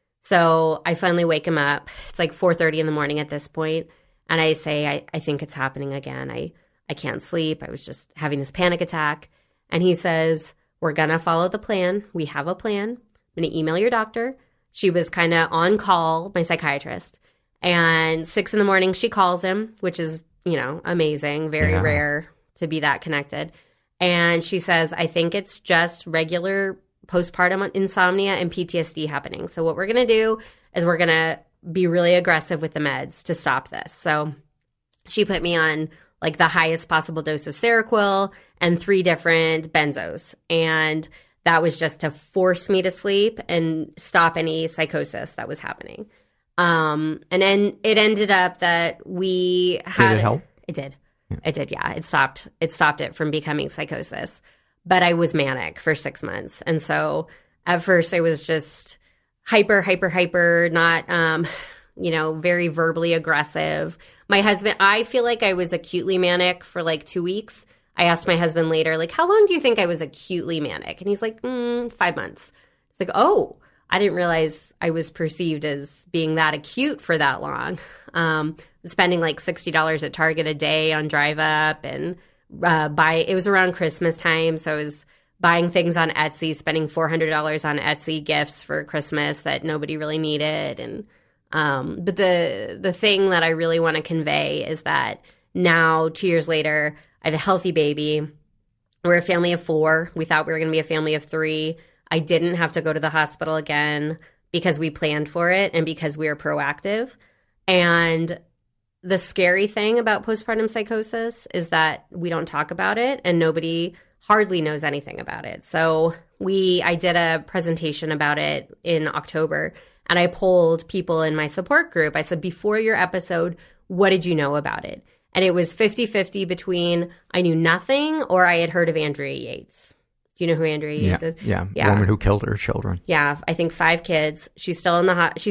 So I finally wake him up. It's like 4:30 in the morning at this point, and I say, I think it's happening again. I can't sleep. I was just having this panic attack. And he says, we're going to follow the plan. We have a plan. I'm going to email your doctor. She was kind of on call, my psychiatrist. And 6 in the morning, she calls him, which is, amazing, very rare to be that connected. And she says, I think it's just regular postpartum insomnia and PTSD happening. So what we're going to do is we're going to be really aggressive with the meds to stop this. So she put me on like the highest possible dose of Seroquel and 3 different benzos. And that was just to force me to sleep and stop any psychosis that was happening. And then it ended up that we had... Did it help? It did. Yeah. It did, yeah. It stopped it from becoming psychosis. But I was manic for 6 months. And so at first I was just hyper, not, very verbally aggressive. My husband, I feel like I was acutely manic for like 2 weeks. I asked my husband later, like, how long do you think I was acutely manic? And he's like, 5 months. It's like, oh, I didn't realize I was perceived as being that acute for that long. Spending like $60 at Target a day on Drive Up, and it was around Christmas time, so I was buying things on Etsy, spending $400 on Etsy gifts for Christmas that nobody really needed. And but the thing that I really want to convey is that now, 2 years later, I have a healthy baby. We're a family of 4. We thought we were going to be a family of 3. I didn't have to go to the hospital again because we planned for it and because we were proactive. And the scary thing about postpartum psychosis is that we don't talk about it, and nobody hardly knows anything about it. So I did a presentation about it in October, and I polled people in my support group. I said, before your episode, what did you know about it? And it was 50-50 between I knew nothing or I had heard of Andrea Yates. Do you know who Andrea Yates is? Yeah, woman who killed her children. Yeah, I think 5 kids. She's still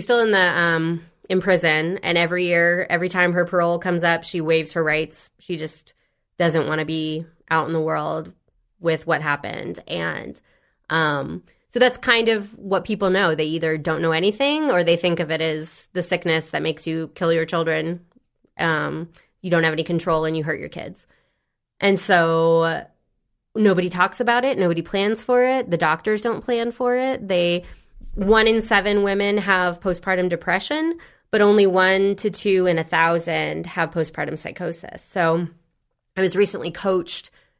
in prison, and every time her parole comes up, she waives her rights. She just doesn't want to be out in the world with what happened. And so that's kind of what people know. They either don't know anything, or they think of it as the sickness that makes you kill your children. You don't have any control and you hurt your kids. And so nobody talks about it. Nobody plans for it. The doctors don't plan for it. 1 in 7 women have postpartum depression, but only 1 to 2 in 1,000 have postpartum psychosis. So I was recently coached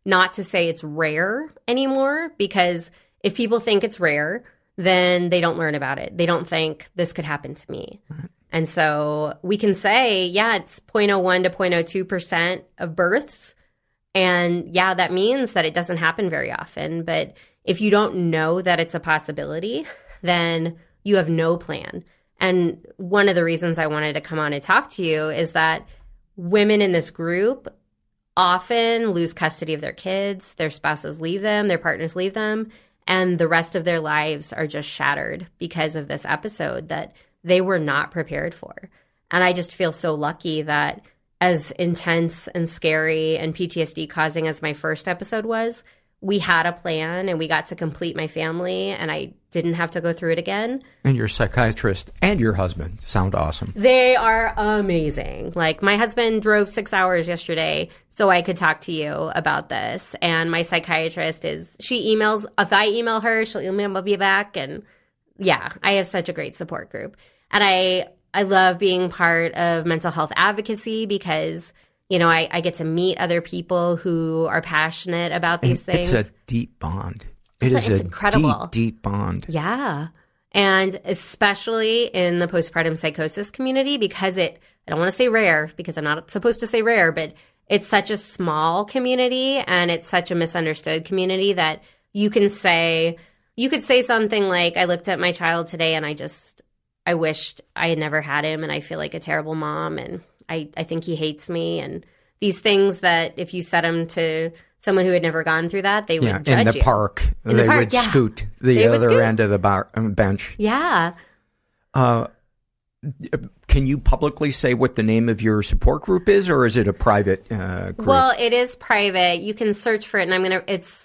not to say it's rare anymore, because if people think it's rare, then they don't learn about it. They don't think this could happen to me. Right. And so we can say, yeah, it's 0.01 to 0.02% of births. And yeah, that means that it doesn't happen very often. But if you don't know that it's a possibility, then you have no plan. And one of the reasons I wanted to come on and talk to you is that women in this group often lose custody of their kids, their spouses leave them, their partners leave them, and the rest of their lives are just shattered because of this episode that they were not prepared for. And I just feel so lucky that, as intense and scary and PTSD causing as my first episode was, we had a plan and we got to complete my family, and I didn't have to go through it again. And your psychiatrist and your husband sound awesome. They are amazing. Like, my husband drove 6 hours yesterday so I could talk to you about this. And my psychiatrist she emails, if I email her, she'll email me back. And yeah, I have such a great support group. And I love being part of mental health advocacy because, you know, I get to meet other people who are passionate about these things. It's a deep bond. It's incredible. Deep bond. Yeah. And especially in the postpartum psychosis community, because I don't want to say rare, because I'm not supposed to say rare, but it's such a small community and it's such a misunderstood community that you could say something like, I looked at my child today and I wished I had never had him, and I feel like a terrible mom, and I think he hates me, and these things that if you said them to someone who had never gone through that, they would judge you. In the park, they would scoot the other end of the bench. Yeah. Can you publicly say what the name of your support group is, or is it a private group? Well, it is private. You can search for it, and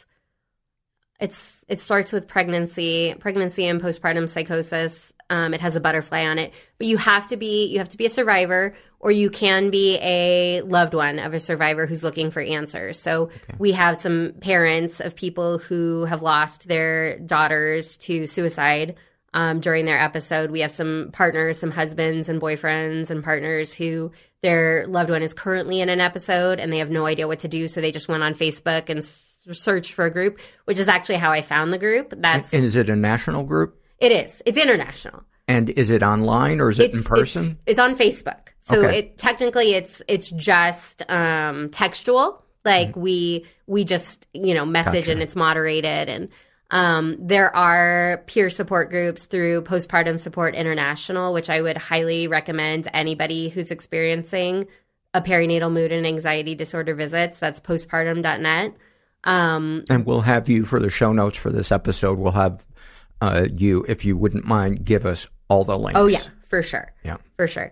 it starts with pregnancy and postpartum psychosis. It has a butterfly on it, but you have to be a survivor, or you can be a loved one of a survivor who's looking for answers. So we have some parents of people who have lost their daughters to suicide during their episode. We have some partners, some husbands and boyfriends and partners who their loved one is currently in an episode and they have no idea what to do. So they just went on Facebook and searched for a group, which is actually how I found the group. And is it a national group? It is. It's international. And is it online or is it in person? It's on Facebook. So it's just textual. Like we just, message and it's moderated. And there are peer support groups through Postpartum Support International, which I would highly recommend anybody who's experiencing a perinatal mood and anxiety disorder visits. That's postpartum.net. And we'll have you for the show notes for this episode. We'll have you, if you wouldn't mind, give us all the links. Oh, yeah, for sure. Yeah. For sure.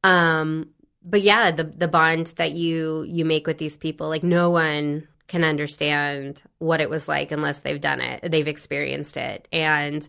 But yeah, the bond that you make with these people, like no one can understand what it was like unless they've done it, they've experienced it. And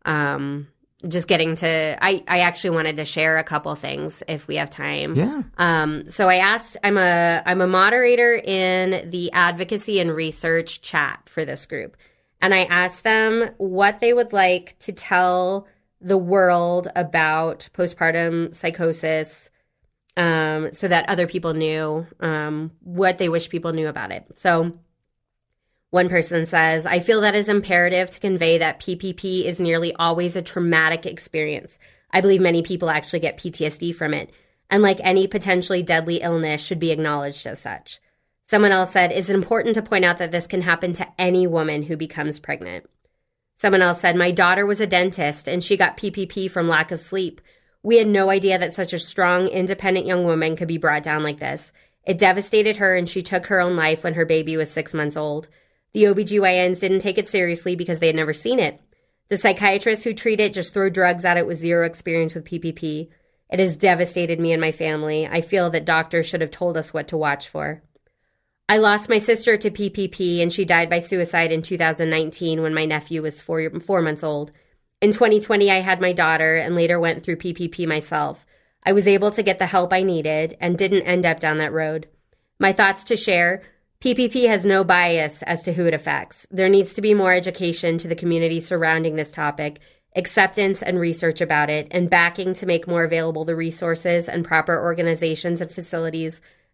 just getting to, I actually wanted to share a couple things if we have time. Yeah. So I asked, I'm a moderator in the advocacy and research chat for this group. And I asked them what they would like to tell the world about postpartum psychosis, so that other people knew what they wish people knew about it. So one person says, I feel that is imperative to convey that PPP is nearly always a traumatic experience. I believe many people actually get PTSD from it, and like any potentially deadly illness, should be acknowledged as such. Someone else said, is it important to point out that this can happen to any woman who becomes pregnant? Someone else said, my daughter was a dentist and she got PPP from lack of sleep. We had no idea that such a strong, independent young woman could be brought down like this. It devastated her and she took her own life when her baby was 6 months old. The OBGYNs didn't take it seriously because they had never seen it. The psychiatrists who treat it just throw drugs at it with zero experience with PPP. It has devastated me and my family. I feel that doctors should have told us what to watch for. I lost my sister to PPP and she died by suicide in 2019 when my nephew was 4 months old. In 2020, I had my daughter and later went through PPP myself. I was able to get the help I needed and didn't end up down that road. My thoughts to share: PPP has no bias as to who it affects. There needs to be more education to the community surrounding this topic, acceptance and research about it, and backing to make more available the resources and proper organizations and facilities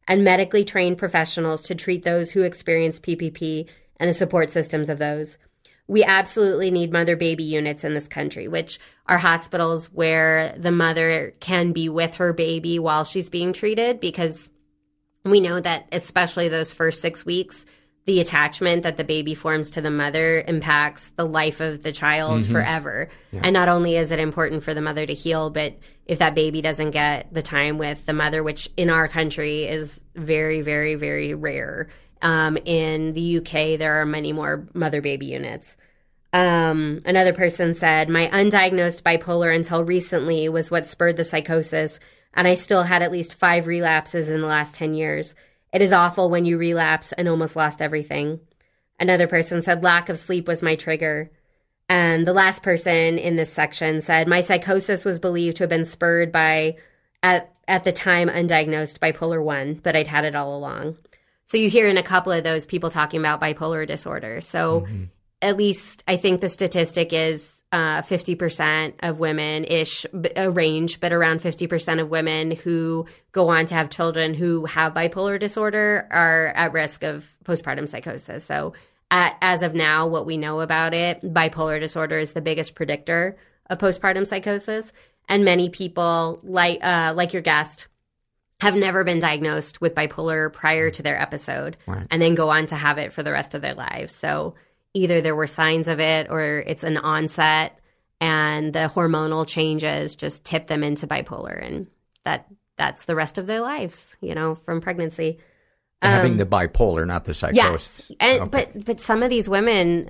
and medically trained professionals to treat those who experience PPP and the support systems of those. We absolutely need mother-baby units in this country, which are hospitals where the mother can be with her baby while she's being treated, because we know that especially those first 6 weeks, the attachment that the baby forms to the mother impacts the life of the child forever. Yeah. And not only is it important for the mother to heal, but if that baby doesn't get the time with the mother, which in our country is very, very, very rare. In the UK, there are many more mother-baby units. Another person said, my undiagnosed bipolar until recently was what spurred the psychosis, and I still had at least 5 relapses in the last 10 years. It is awful when you relapse and almost lost everything. Another person said, lack of sleep was my trigger. And the last person in this section said, my psychosis was believed to have been spurred by, at the time, undiagnosed bipolar 1, but I'd had it all along. So you hear in a couple of those people talking about bipolar disorder. So at least I think the statistic is 50% of women-ish, a range, but around 50% of women who go on to have children who have bipolar disorder are at risk of postpartum psychosis. So as of now, what we know about it, bipolar disorder is the biggest predictor of postpartum psychosis. And many people, like your guest, have never been diagnosed with bipolar prior to their episode, and then go on to have it for the rest of their lives. So either there were signs of it or it's an onset and the hormonal changes just tip them into bipolar, and that's the rest of their lives, from pregnancy. Having the bipolar, not the psychosis. Yes. And, okay. But some of these women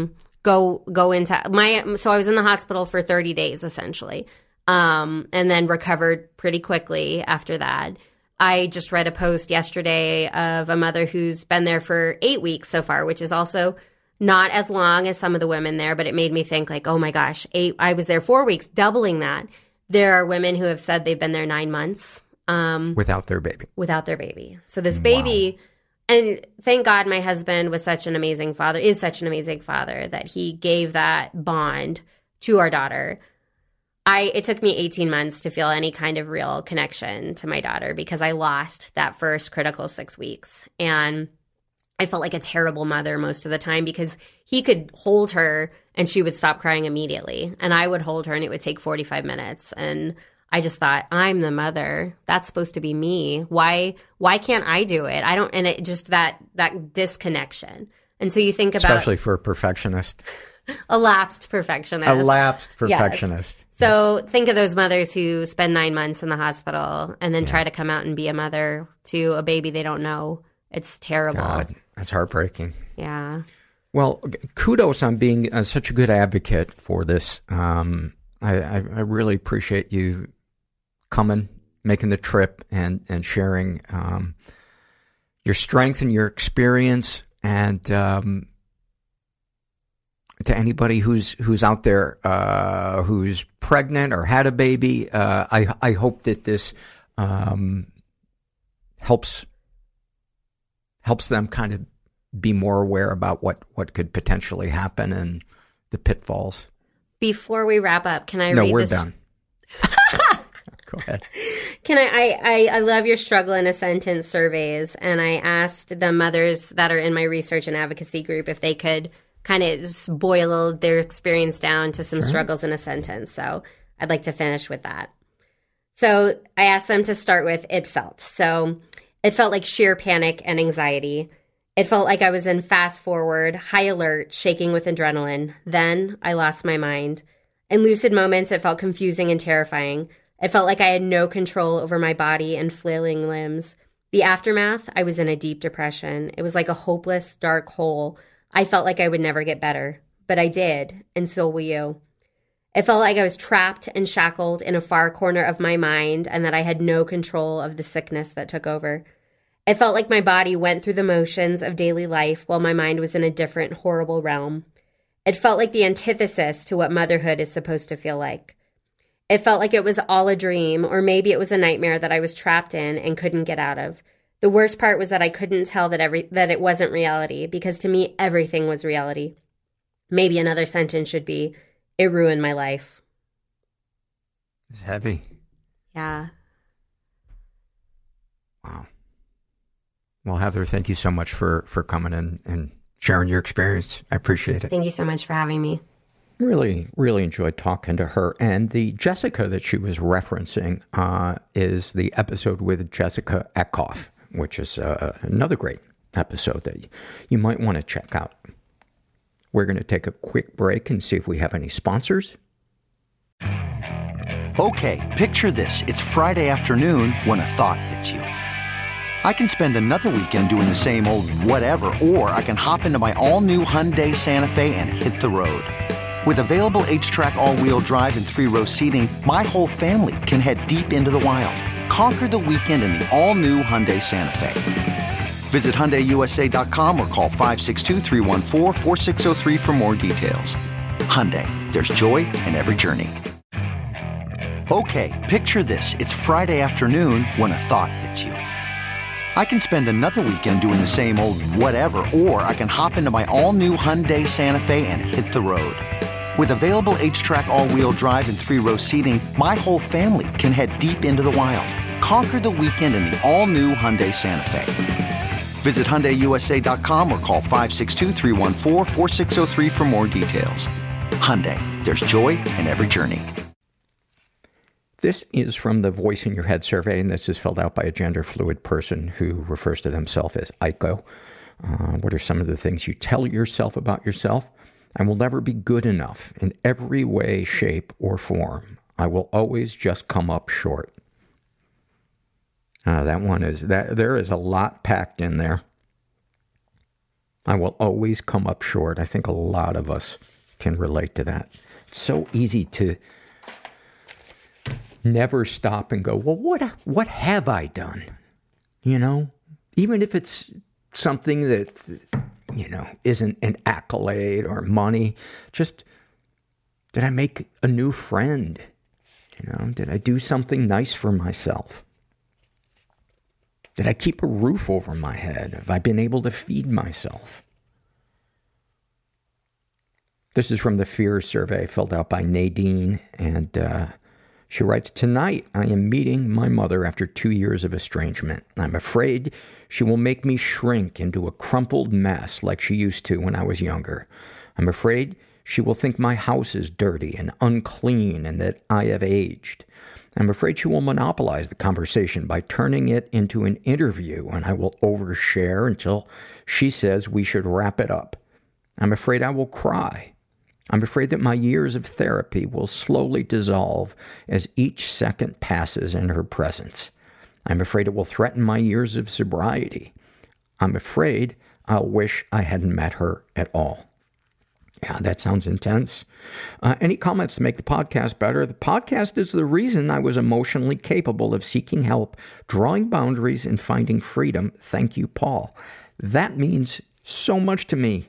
go into so I was in the hospital for 30 days essentially. And then recovered pretty quickly after that. I just read a post yesterday of a mother who's been there for 8 weeks so far, which is also not as long as some of the women there, but it made me think like, oh my gosh, I was there 4 weeks, doubling that. There are women who have said they've been there 9 months. Without their baby. So this baby, and thank God my husband is such an amazing father, that he gave that bond to our daughter. It took me 18 months to feel any kind of real connection to my daughter because I lost that first critical 6 weeks. And I felt like a terrible mother most of the time because he could hold her and she would stop crying immediately. And I would hold her and it would take 45 minutes. And I just thought, I'm the mother. That's supposed to be me. Why can't I do it? I don't, and it just that disconnection. And so you think about, especially for a perfectionist. A lapsed perfectionist. Yes. So think of those mothers who spend 9 months in the hospital and then try to come out and be a mother to a baby they don't know. It's terrible. God, that's heartbreaking. Yeah. Well, kudos on being such a good advocate for this. I really appreciate you coming, making the trip, and sharing your strength and your experience. And to anybody who's out there who's pregnant or had a baby, I hope that this helps them kind of be more aware about what could potentially happen and the pitfalls. Before we wrap up, can I read this? No, we're done. Go ahead. Can I love your struggle in a sentence surveys, and I asked the mothers that are in my research and advocacy group if they could kind of just boil their experience down to some struggles in a sentence. So I'd like to finish with that. So I asked them to start with, it felt. So it felt like sheer panic and anxiety. It felt like I was in fast forward, high alert, shaking with adrenaline. Then I lost my mind. In lucid moments, it felt confusing and terrifying. It felt like I had no control over my body and flailing limbs. The aftermath, I was in a deep depression. It was like a hopeless, dark hole. I felt like I would never get better, but I did, and so will you. It felt like I was trapped and shackled in a far corner of my mind and that I had no control of the sickness that took over. It felt like my body went through the motions of daily life while my mind was in a different, horrible realm. It felt like the antithesis to what motherhood is supposed to feel like. It felt like it was all a dream, or maybe it was a nightmare that I was trapped in and couldn't get out of. The worst part was that I couldn't tell that it wasn't reality, because to me, everything was reality. Maybe another sentence should be, it ruined my life. It's heavy. Yeah. Wow. Well, Heather, thank you so much for coming in and sharing your experience. I appreciate it. Thank you so much for having me. Really, really enjoyed talking to her. And the Jessica that she was referencing is the episode with Jessica Eckhoff, which is another great episode that you might want to check out. We're going to take a quick break and see if we have any sponsors. Okay, picture this. It's Friday afternoon when a thought hits you. I can spend another weekend doing the same old whatever, or I can hop into my all-new Hyundai Santa Fe and hit the road. With available H-Track all-wheel drive and 3-row seating, my whole family can head deep into the wild. Conquer the weekend in the all-new Hyundai Santa Fe. Visit HyundaiUSA.com or call 562-314-4603 for more details. Hyundai, there's joy in every journey. Okay, picture this. It's Friday afternoon when a thought hits you. I can spend another weekend doing the same old whatever, or I can hop into my all-new Hyundai Santa Fe and hit the road. With available H-Track all-wheel drive and 3-row seating, my whole family can head deep into the wild. Conquer the weekend in the all-new Hyundai Santa Fe. Visit HyundaiUSA.com or call 562-314-4603 for more details. Hyundai, there's joy in every journey. This is from the Voice in Your Head survey, and this is filled out by a gender-fluid person who refers to themselves as Aiko. What are some of the things you tell yourself about yourself? I will never be good enough in every way, shape, or form. I will always just come up short. That one is, there is a lot packed in there. I will always come up short. I think a lot of us can relate to that. It's so easy to never stop and go, well, what have I done? You know, even if it's something that, you know, isn't an accolade or money, just, did I make a new friend? You know, did I do something nice for myself? Did I keep a roof over my head? Have I been able to feed myself? This is from the Fears survey filled out by Nadine, and she writes, tonight I am meeting my mother after 2 years of estrangement. I'm afraid she will make me shrink into a crumpled mess like she used to when I was younger. I'm afraid she will think my house is dirty and unclean and that I have aged. I'm afraid she will monopolize the conversation by turning it into an interview, and I will overshare until she says we should wrap it up. I'm afraid I will cry. I'm afraid that my years of therapy will slowly dissolve as each second passes in her presence. I'm afraid it will threaten my years of sobriety. I'm afraid I'll wish I hadn't met her at all. Yeah, that sounds intense. Any comments to make the podcast better? The podcast is the reason I was emotionally capable of seeking help, drawing boundaries, and finding freedom. Thank you, Paul. That means so much to me.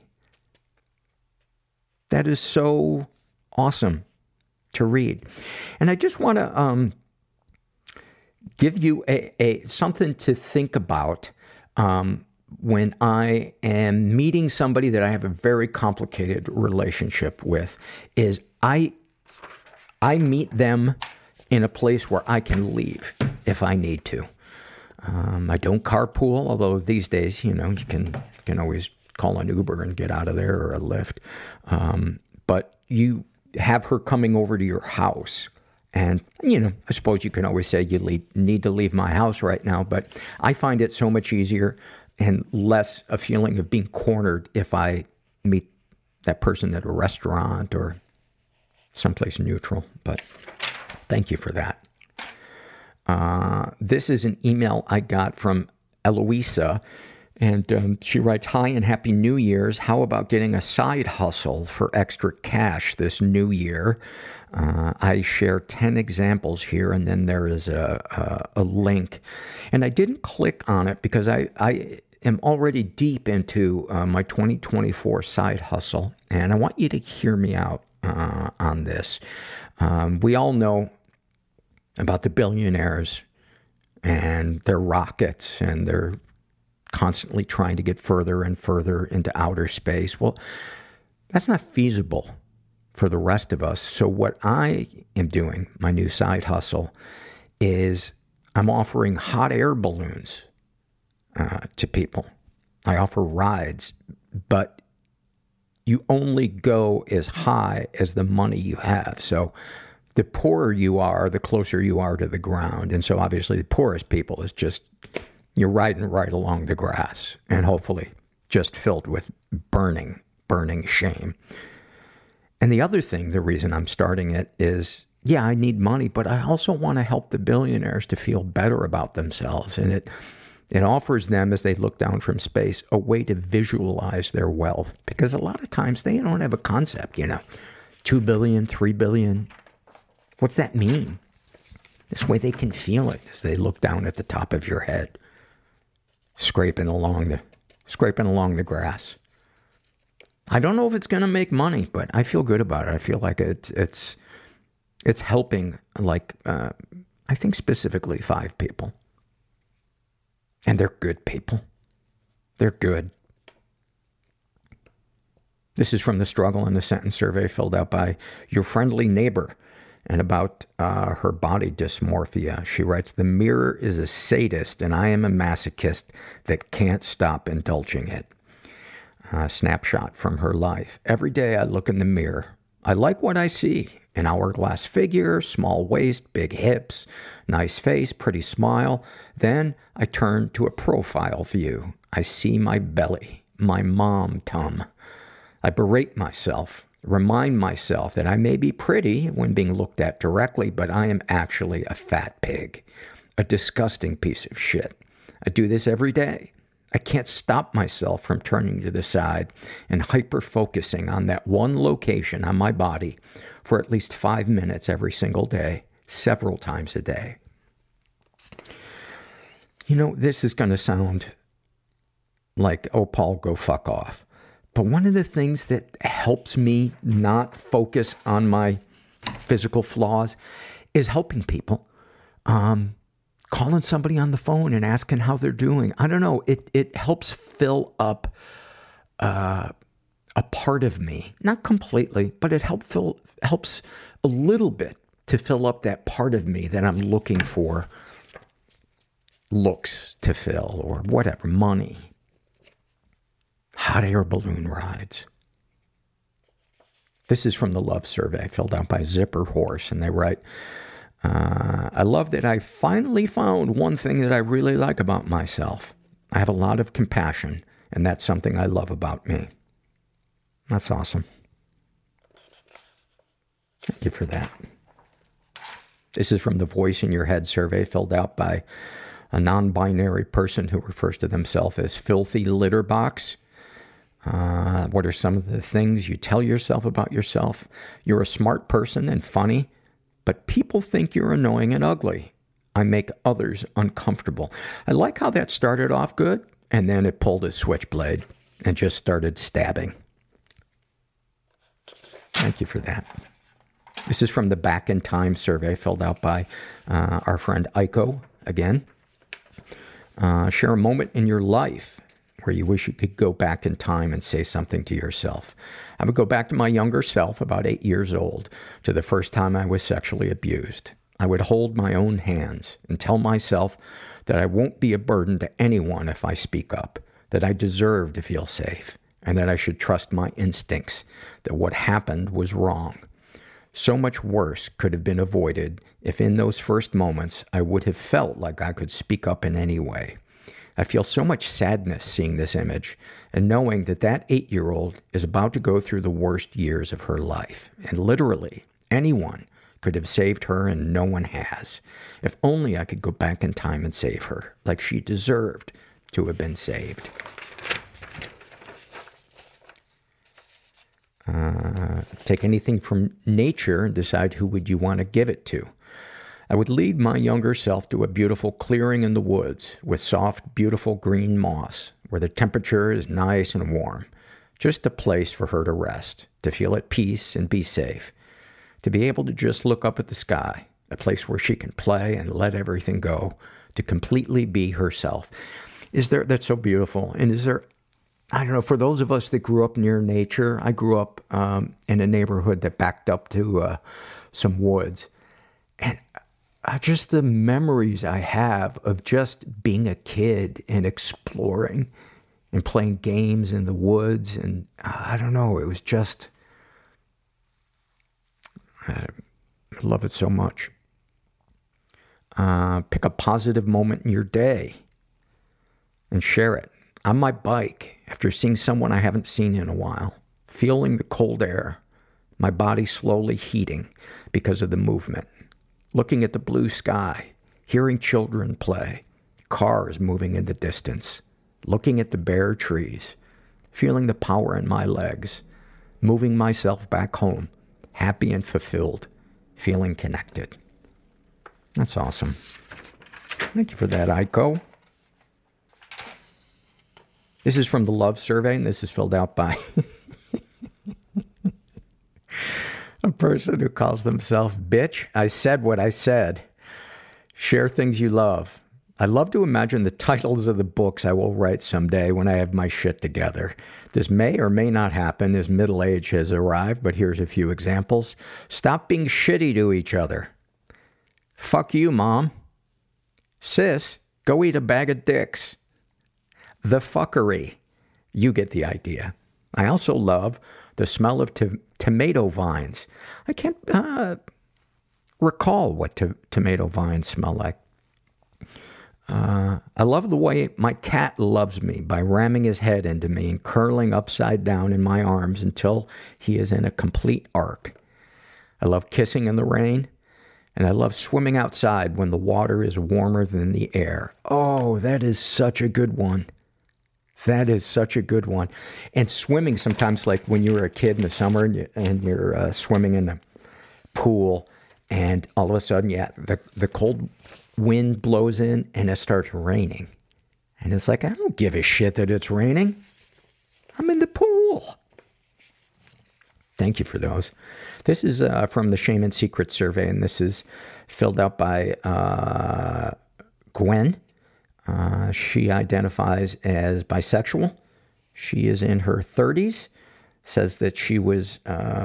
That is so awesome to read. And I just want to give you a something to think about when I am meeting somebody that I have a very complicated relationship with, is I meet them in a place where I can leave if I need to. I don't carpool, although these days, you know, you can always call an Uber and get out of there, or a Lyft. But you have her coming over to your house. And, you know, I suppose you can always say you need to leave my house right now, but I find it so much easier and less a feeling of being cornered if I meet that person at a restaurant or someplace neutral. But thank you for that. This is an email I got from Eloisa, and she writes, hi and happy New Year's. How about getting a side hustle for extra cash this new year? I share 10 examples here, and then there is a link. And I didn't click on it because I am already deep into my 2024 side hustle, and I want you to hear me out on this. We all know about the billionaires and their rockets, and they're constantly trying to get further and further into outer space. Well, that's not feasible for the rest of us. So what I am doing, my new side hustle, is I'm offering hot air balloons to people. I offer rides, but you only go as high as the money you have. So the poorer you are, the closer you are to the ground. And so obviously the poorest people is just, you're riding right along the grass and hopefully just filled with burning shame. And the other thing, the reason I'm starting it is, yeah, I need money, but I also want to help the billionaires to feel better about themselves. And it offers them, as they look down from space, a way to visualize their wealth. Because a lot of times they don't have a concept, 2 billion, 3 billion. What's that mean? This way they can feel it as they look down at the top of your head, scraping along the grass. I don't know if it's going to make money, but I feel good about it. I feel like it's helping, I think specifically 5 people. And they're good people. They're good. This is from the Struggle in a Sentence survey filled out by your friendly neighbor, and about her body dysmorphia. She writes, "The mirror is a sadist and I am a masochist that can't stop indulging it." A snapshot from her life. "Every day I look in the mirror. I like what I see. An hourglass figure, small waist, big hips, nice face, pretty smile. Then I turn to a profile view. I see my belly, my mom tum. I berate myself, remind myself that I may be pretty when being looked at directly, but I am actually a fat pig, a disgusting piece of shit. I do this every day. I can't stop myself from turning to the side and hyper-focusing on that one location on my body for at least 5 minutes every single day, several times a day." This is going to sound like, oh, Paul, go fuck off. But one of the things that helps me not focus on my physical flaws is helping people. Calling somebody on the phone and asking how they're doing. I don't know. It helps fill up a part of me. Not completely, but it helps a little bit to fill up that part of me that I'm looking for looks to fill or whatever, money. Hot air balloon rides. This is from the Love Survey filled out by Zipper Horse, and they write, "I love that I finally found one thing that I really like about myself. I have a lot of compassion, and that's something I love about me." That's awesome. Thank you for that. This is from the Voice in Your Head survey filled out by a non-binary person who refers to themselves as Filthy Litter Box. What are some of the things you tell yourself about yourself? You're a smart person and funny, but people think you're annoying and ugly. I make others uncomfortable. I like how that started off good, and then it pulled a switchblade and just started stabbing. Thank you for that. This is from the Back in Time survey filled out by our friend Aiko again. Share a moment in your life where you wish you could go back in time and say something to yourself. I would go back to my younger self, about 8 years old, to the first time I was sexually abused. I would hold my own hands and tell myself that I won't be a burden to anyone if I speak up, that I deserve to feel safe, and that I should trust my instincts, that what happened was wrong. So much worse could have been avoided if in those first moments I would have felt like I could speak up in any way. I feel so much sadness seeing this image and knowing that that 8-year-old is about to go through the worst years of her life. And literally, anyone could have saved her and no one has. If only I could go back in time and save her, like she deserved to have been saved. Take anything from nature and decide who would you want to give it to. I would lead my younger self to a beautiful clearing in the woods with soft, beautiful green moss, where the temperature is nice and warm. Just a place for her to rest, to feel at peace and be safe. To be able to just look up at the sky, a place where she can play and let everything go, to completely be herself. That's so beautiful. And is there, I don't know, for those of us that grew up near nature, I grew up in a neighborhood that backed up to some woods. And just the memories I have of just being a kid and exploring and playing games in the woods. And I don't know, it was just, I love it so much. Pick a positive moment in your day and share it. On my bike, after seeing someone I haven't seen in a while, feeling the cold air, my body slowly heating because of the movement. Looking at the blue sky, hearing children play, cars moving in the distance, looking at the bare trees, feeling the power in my legs, moving myself back home, happy and fulfilled, feeling connected. That's awesome. Thank you for that, Aiko. This is from the Love Survey, and this is filled out by a person who calls themselves Bitch. I said what I said. Share things you love. I love to imagine the titles of the books I will write someday when I have my shit together. This may or may not happen as middle age has arrived, but here's a few examples. Stop being shitty to each other. Fuck you, Mom. Sis, go eat a bag of dicks. The fuckery. You get the idea. I also love the smell of tomato vines. I can't recall what tomato vines smell like. I love the way my cat loves me by ramming his head into me and curling upside down in my arms until he is in a complete arc. I love kissing in the rain, and I love swimming outside when the water is warmer than the air. Oh, that is such a good one. That is such a good one. And swimming sometimes, like when you were a kid in the summer and you're swimming in the pool, and all of a sudden, the cold wind blows in and it starts raining. And it's like, I don't give a shit that it's raining. I'm in the pool. Thank you for those. This is from the Shame and Secret survey, and this is filled out by Gwen. She identifies as bisexual. She is in her 30s. Says that she was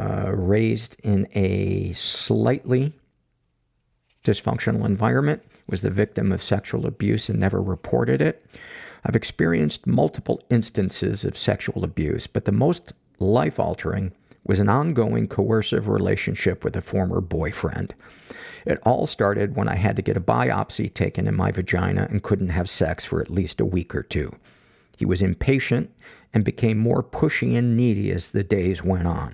raised in a slightly dysfunctional environment, was the victim of sexual abuse and never reported it. I've experienced multiple instances of sexual abuse, but the most life-altering was an ongoing coercive relationship with a former boyfriend. It all started when I had to get a biopsy taken in my vagina and couldn't have sex for at least a week or two. He was impatient and became more pushy and needy as the days went on.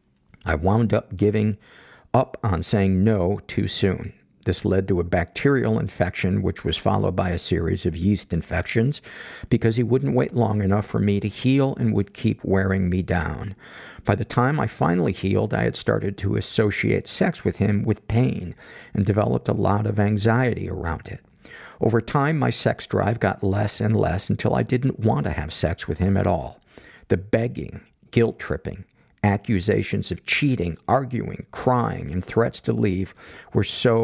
I wound up giving up on saying no too soon. This led to a bacterial infection, which was followed by a series of yeast infections because he wouldn't wait long enough for me to heal and would keep wearing me down. By the time I finally healed, I had started to associate sex with him with pain and developed a lot of anxiety around it. Over time, my sex drive got less and less until I didn't want to have sex with him at all. The begging, guilt-tripping, accusations of cheating, arguing, crying, and threats to leave were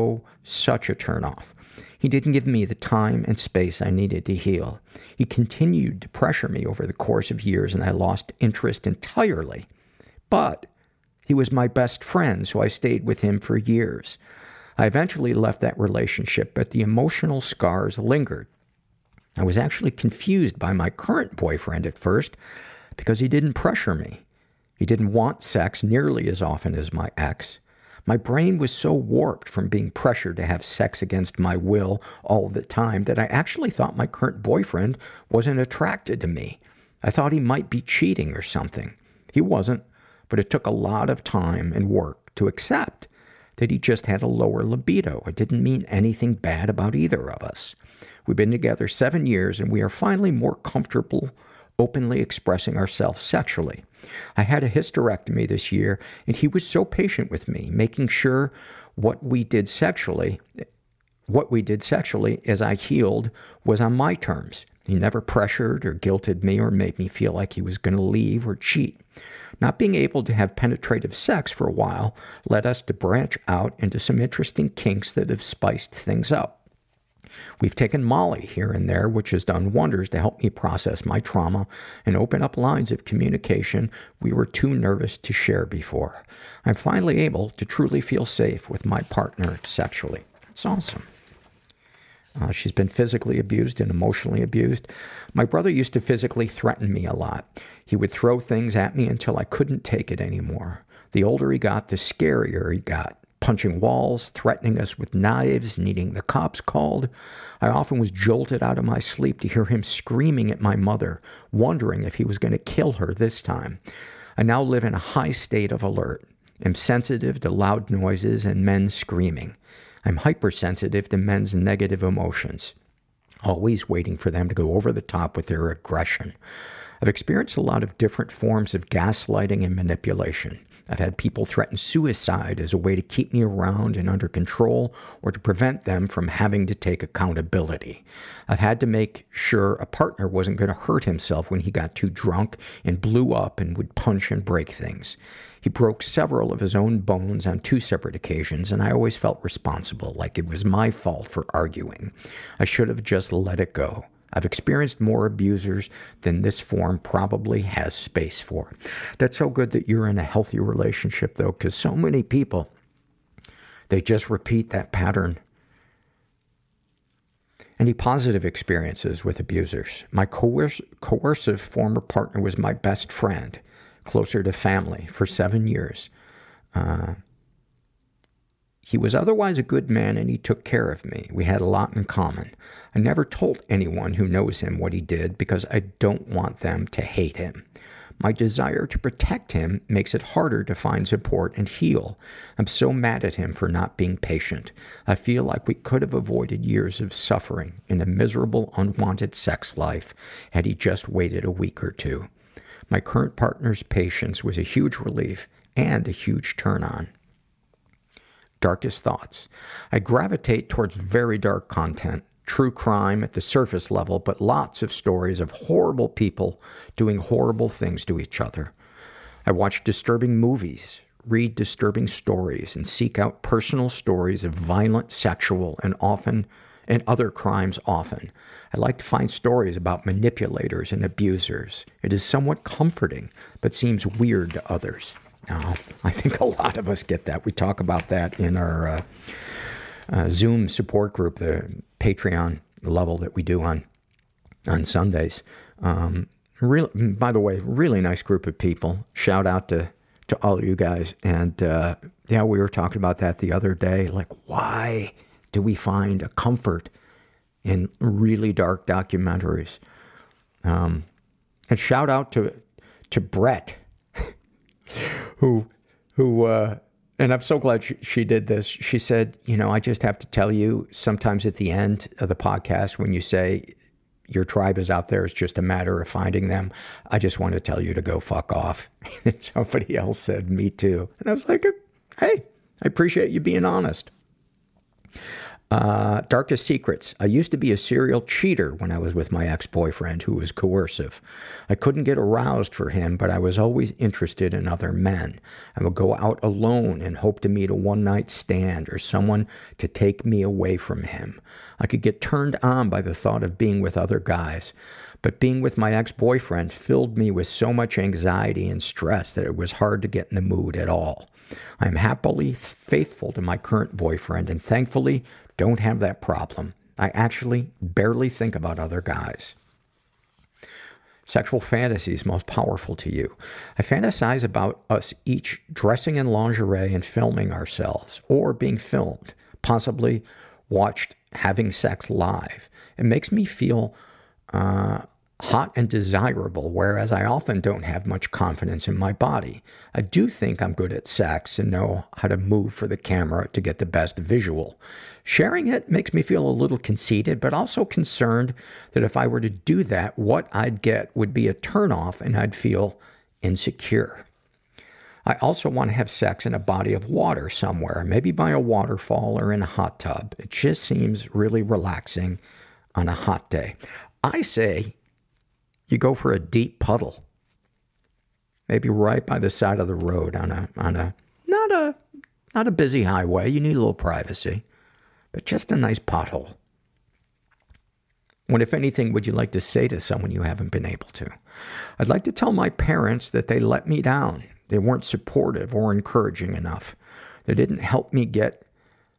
such a turnoff. He didn't give me the time and space I needed to heal. He continued to pressure me over the course of years, and I lost interest entirely. But he was my best friend, so I stayed with him for years. I eventually left that relationship, but the emotional scars lingered. I was actually confused by my current boyfriend at first because he didn't pressure me. He didn't want sex nearly as often as my ex. My brain was so warped from being pressured to have sex against my will all the time that I actually thought my current boyfriend wasn't attracted to me. I thought he might be cheating or something. He wasn't, but it took a lot of time and work to accept that he just had a lower libido. It didn't mean anything bad about either of us. We've been together 7 years, and we are finally more comfortable openly expressing ourselves sexually. I had a hysterectomy this year, and he was so patient with me, making sure what we did sexually as I healed was on my terms. He never pressured or guilted me or made me feel like he was going to leave or cheat. Not being able to have penetrative sex for a while led us to branch out into some interesting kinks that have spiced things up. We've taken Molly here and there, which has done wonders to help me process my trauma and open up lines of communication we were too nervous to share before. I'm finally able to truly feel safe with my partner sexually. It's awesome. She's been physically abused and emotionally abused. My brother used to physically threaten me a lot. He would throw things at me until I couldn't take it anymore. The older he got, the scarier he got. Punching walls, threatening us with knives, needing the cops called. I often was jolted out of my sleep to hear him screaming at my mother, wondering if he was going to kill her this time. I now live in a high state of alert. I'm sensitive to loud noises and men screaming. I'm hypersensitive to men's negative emotions, always waiting for them to go over the top with their aggression. I've experienced a lot of different forms of gaslighting and manipulation. I've had people threaten suicide as a way to keep me around and under control or to prevent them from having to take accountability. I've had to make sure a partner wasn't going to hurt himself when he got too drunk and blew up and would punch and break things. He broke several of his own bones on 2 separate occasions, and I always felt responsible, like it was my fault for arguing. I should have just let it go. I've experienced more abusers than this form probably has space for. That's so good that you're in a healthy relationship, though, because so many people, they just repeat that pattern. Any positive experiences with abusers? My coercive former partner was my best friend, closer to family, for 7 years. He was otherwise a good man and he took care of me. We had a lot in common. I never told anyone who knows him what he did because I don't want them to hate him. My desire to protect him makes it harder to find support and heal. I'm so mad at him for not being patient. I feel like we could have avoided years of suffering in a miserable, unwanted sex life had he just waited a week or 2. My current partner's patience was a huge relief and a huge turn-on. Darkest thoughts. I gravitate towards very dark content, true crime at the surface level, but lots of stories of horrible people doing horrible things to each other. I watch disturbing movies, read disturbing stories, and seek out personal stories of violent, sexual, and other crimes often. I like to find stories about manipulators and abusers. It is somewhat comforting, but seems weird to others. Now, I think a lot of us get that. We talk about that in our Zoom support group, the Patreon level that we do on Sundays. By the way, really nice group of people. Shout out to all of you guys. And we were talking about that the other day. Like, why do we find a comfort in really dark documentaries? And shout out to Brett, who and I'm so glad she did this. She said, I just have to tell you, sometimes at the end of the podcast, when you say your tribe is out there, it's just a matter of finding them. I just want to tell you to go fuck off. And somebody else said, me too. And I was like, hey, I appreciate you being honest. Darkest secrets. I used to be a serial cheater when I was with my ex-boyfriend who was coercive. I couldn't get aroused for him, but I was always interested in other men. I would go out alone and hope to meet a one-night stand or someone to take me away from him. I could get turned on by the thought of being with other guys, but being with my ex-boyfriend filled me with so much anxiety and stress that it was hard to get in the mood at all. I am happily faithful to my current boyfriend and thankfully don't have that problem. I actually barely think about other guys. Sexual fantasies most powerful to you. I fantasize about us each dressing in lingerie and filming ourselves, or being filmed, possibly watched having sex live. It makes me feel hot and desirable, whereas I often don't have much confidence in my body. I do think I'm good at sex and know how to move for the camera to get the best visual. Sharing it makes me feel a little conceited, but also concerned that if I were to do that, what I'd get would be a turnoff and I'd feel insecure. I also want to have sex in a body of water somewhere, maybe by a waterfall or in a hot tub. It just seems really relaxing on a hot day. I say you go for a deep puddle, maybe right by the side of the road on a not a busy highway. You need a little privacy, but just a nice pothole. What, if anything, would you like to say to someone you haven't been able to? I'd like to tell my parents that they let me down. They weren't supportive or encouraging enough. They didn't help me get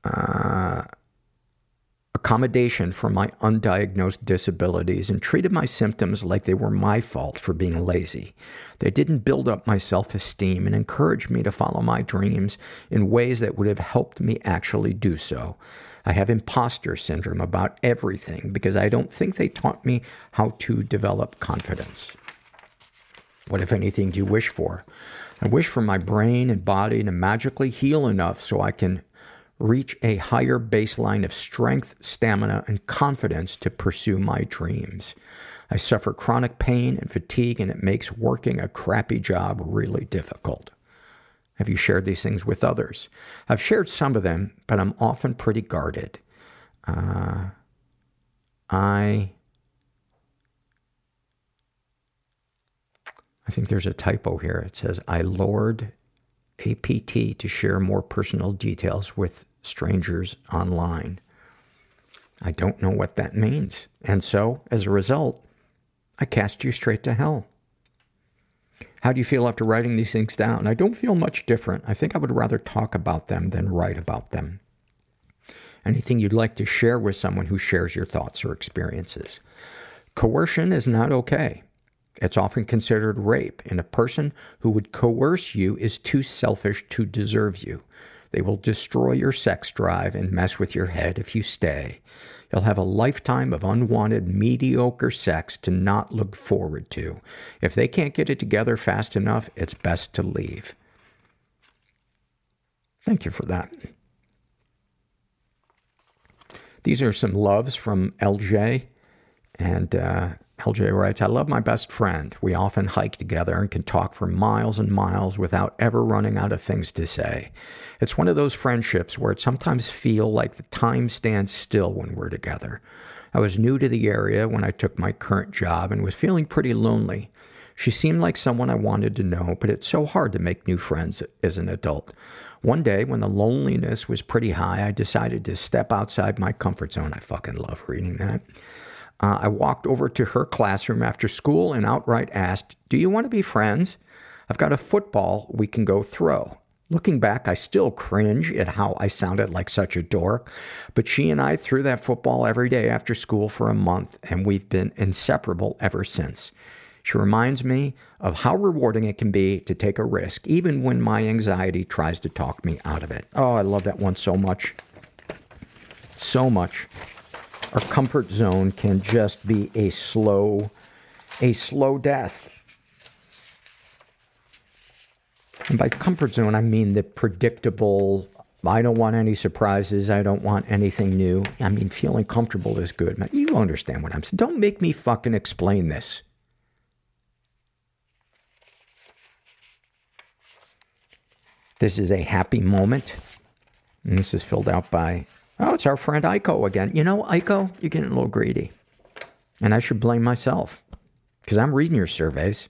accommodation for my undiagnosed disabilities and treated my symptoms like they were my fault for being lazy. They didn't build up my self-esteem and encouraged me to follow my dreams in ways that would have helped me actually do so. I have imposter syndrome about everything because I don't think they taught me how to develop confidence. What, if anything, do you wish for? I wish for my brain and body to magically heal enough so I can reach a higher baseline of strength, stamina, and confidence to pursue my dreams. I suffer chronic pain and fatigue, and it makes working a crappy job really difficult. Have you shared these things with others? I've shared some of them, but I'm often pretty guarded. I think there's a typo here. It says, I lowered APT to share more personal details with strangers online. I don't know what that means. And so, as a result, I cast you straight to hell. How do you feel after writing these things down? I don't feel much different. I think I would rather talk about them than write about them. Anything you'd like to share with someone who shares your thoughts or experiences? Coercion is not okay. It's often considered rape, and a person who would coerce you is too selfish to deserve you. They will destroy your sex drive and mess with your head if you stay. You'll have a lifetime of unwanted, mediocre sex to not look forward to. If they can't get it together fast enough, it's best to leave. Thank you for that. These are some loves from LJ, and LJ writes, I love my best friend. We often hike together and can talk for miles and miles without ever running out of things to say. It's one of those friendships where it sometimes feels like the time stands still when we're together. I was new to the area when I took my current job and was feeling pretty lonely. She seemed like someone I wanted to know, but it's so hard to make new friends as an adult. One day, when the loneliness was pretty high, I decided to step outside my comfort zone. I fucking love reading that. I walked over to her classroom after school and outright asked, do you want to be friends? I've got a football we can go throw. Looking back, I still cringe at how I sounded like such a dork, but she and I threw that football every day after school for a month, and we've been inseparable ever since. She reminds me of how rewarding it can be to take a risk, even when my anxiety tries to talk me out of it. Oh, I love that one so much. So much. Our comfort zone can just be a slow death. And by comfort zone, I mean the predictable, I don't want any surprises, I don't want anything new. I mean, feeling comfortable is good. Man, you understand what I'm saying. Don't make me fucking explain this. This is a happy moment. And this is filled out by, oh, it's our friend Aiko again. You know, Aiko, you're getting a little greedy. And I should blame myself. Because I'm reading your surveys.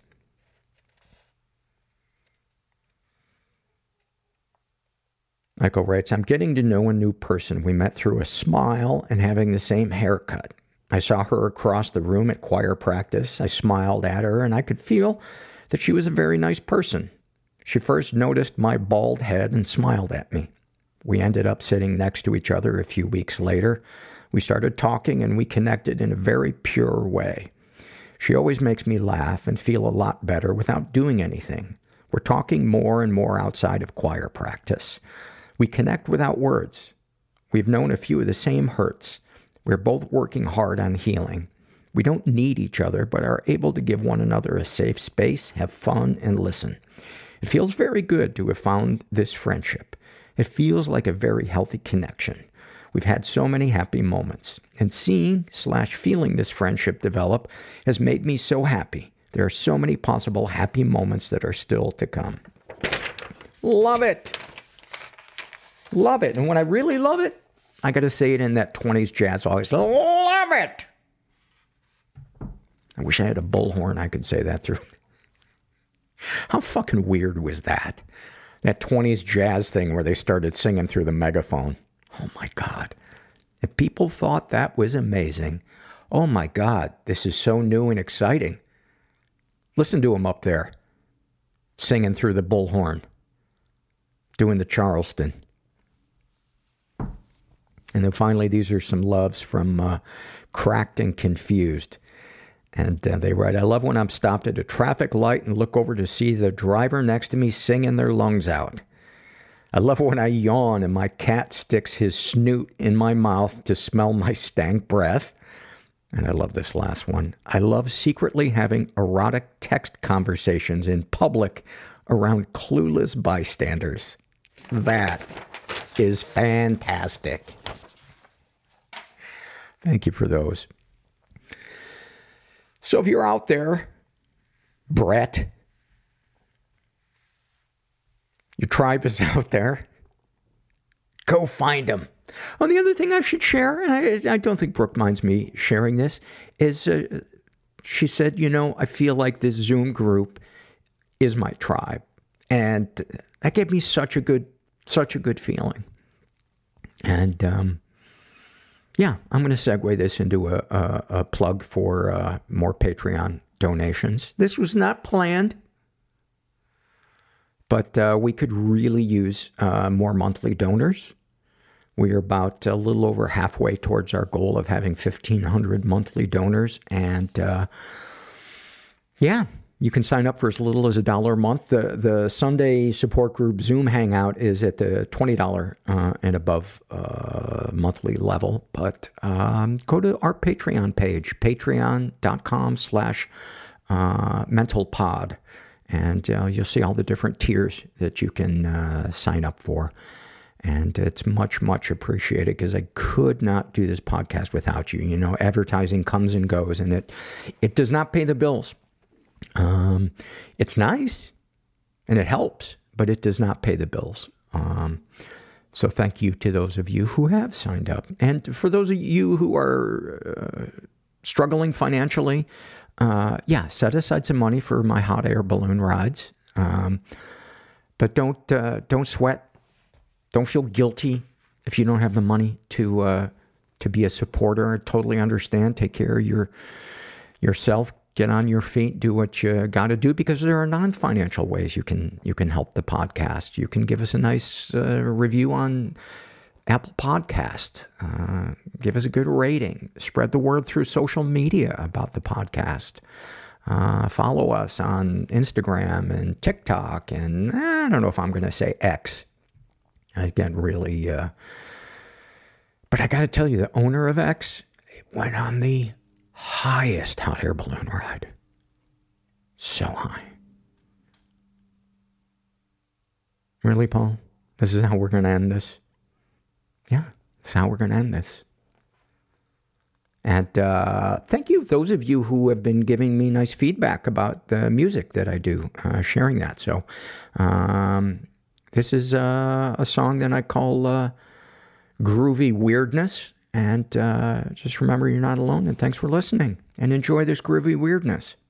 Aiko writes, I'm getting to know a new person. We met through a smile and having the same haircut. I saw her across the room at choir practice. I smiled at her and I could feel that she was a very nice person. She first noticed my bald head and smiled at me. We ended up sitting next to each other a few weeks later. We started talking and we connected in a very pure way. She always makes me laugh and feel a lot better without doing anything. We're talking more and more outside of choir practice. We connect without words. We've known a few of the same hurts. We're both working hard on healing. We don't need each other, but are able to give one another a safe space, have fun, and listen. It feels very good to have found this friendship. It feels like a very healthy connection. We've had so many happy moments, and seeing/feeling this friendship develop has made me so happy. There are so many possible happy moments that are still to come. Love it. Love it. And when I really love it, I got to say it in that 20s jazz voice. Love it. I wish I had a bullhorn I could say that through. How fucking weird was that? That 20s jazz thing where they started singing through the megaphone. Oh my God. If people thought that was amazing, oh my God, this is so new and exciting. Listen to him up there, singing through the bullhorn, doing the Charleston. And then finally, these are some loves from Cracked and Confused. And they write, I love when I'm stopped at a traffic light and look over to see the driver next to me singing their lungs out. I love when I yawn and my cat sticks his snoot in my mouth to smell my stank breath. And I love this last one. I love secretly having erotic text conversations in public around clueless bystanders. That is fantastic. Thank you for those. So if you're out there, Brett, your tribe is out there, go find them. Oh, the other thing I should share, and I don't think Brooke minds me sharing this, is she said, I feel like this Zoom group is my tribe. And that gave me such a good feeling. And yeah, I'm going to segue this into a plug for more Patreon donations. This was not planned, but we could really use more monthly donors. We are about a little over halfway towards our goal of having 1,500 monthly donors. And yeah, you can sign up for as little as $1 a month. The Sunday support group Zoom Hangout is at the $20 and above monthly level. But go to our Patreon page, patreon.com/mentalpod. And you'll see all the different tiers that you can sign up for. And it's much, much appreciated because I could not do this podcast without you. Advertising comes and goes, and it does not pay the bills. It's nice, and it helps, but it does not pay the bills. So thank you to those of you who have signed up. And for those of you who are struggling financially, set aside some money for my hot air balloon rides. But don't sweat. Don't feel guilty if you don't have the money to be a supporter. I totally understand. Take care of yourself. Get on your feet. Do what you got to do, because there are non-financial ways you can help the podcast. You can give us a nice review on Apple Podcast. Give us a good rating. Spread the word through social media about the podcast. Follow us on Instagram and TikTok, and I don't know if I'm going to say X. I get really, but I got to tell you, the owner of X went on the highest hot air balloon ride. So high. Really, Paul? This is how we're going to end this? Yeah, this is how we're going to end this. And thank you, those of you who have been giving me nice feedback about the music that I do, sharing that. So, this is a song that I call Groovy Weirdness. And just remember, you're not alone. And thanks for listening. And enjoy this groovy weirdness.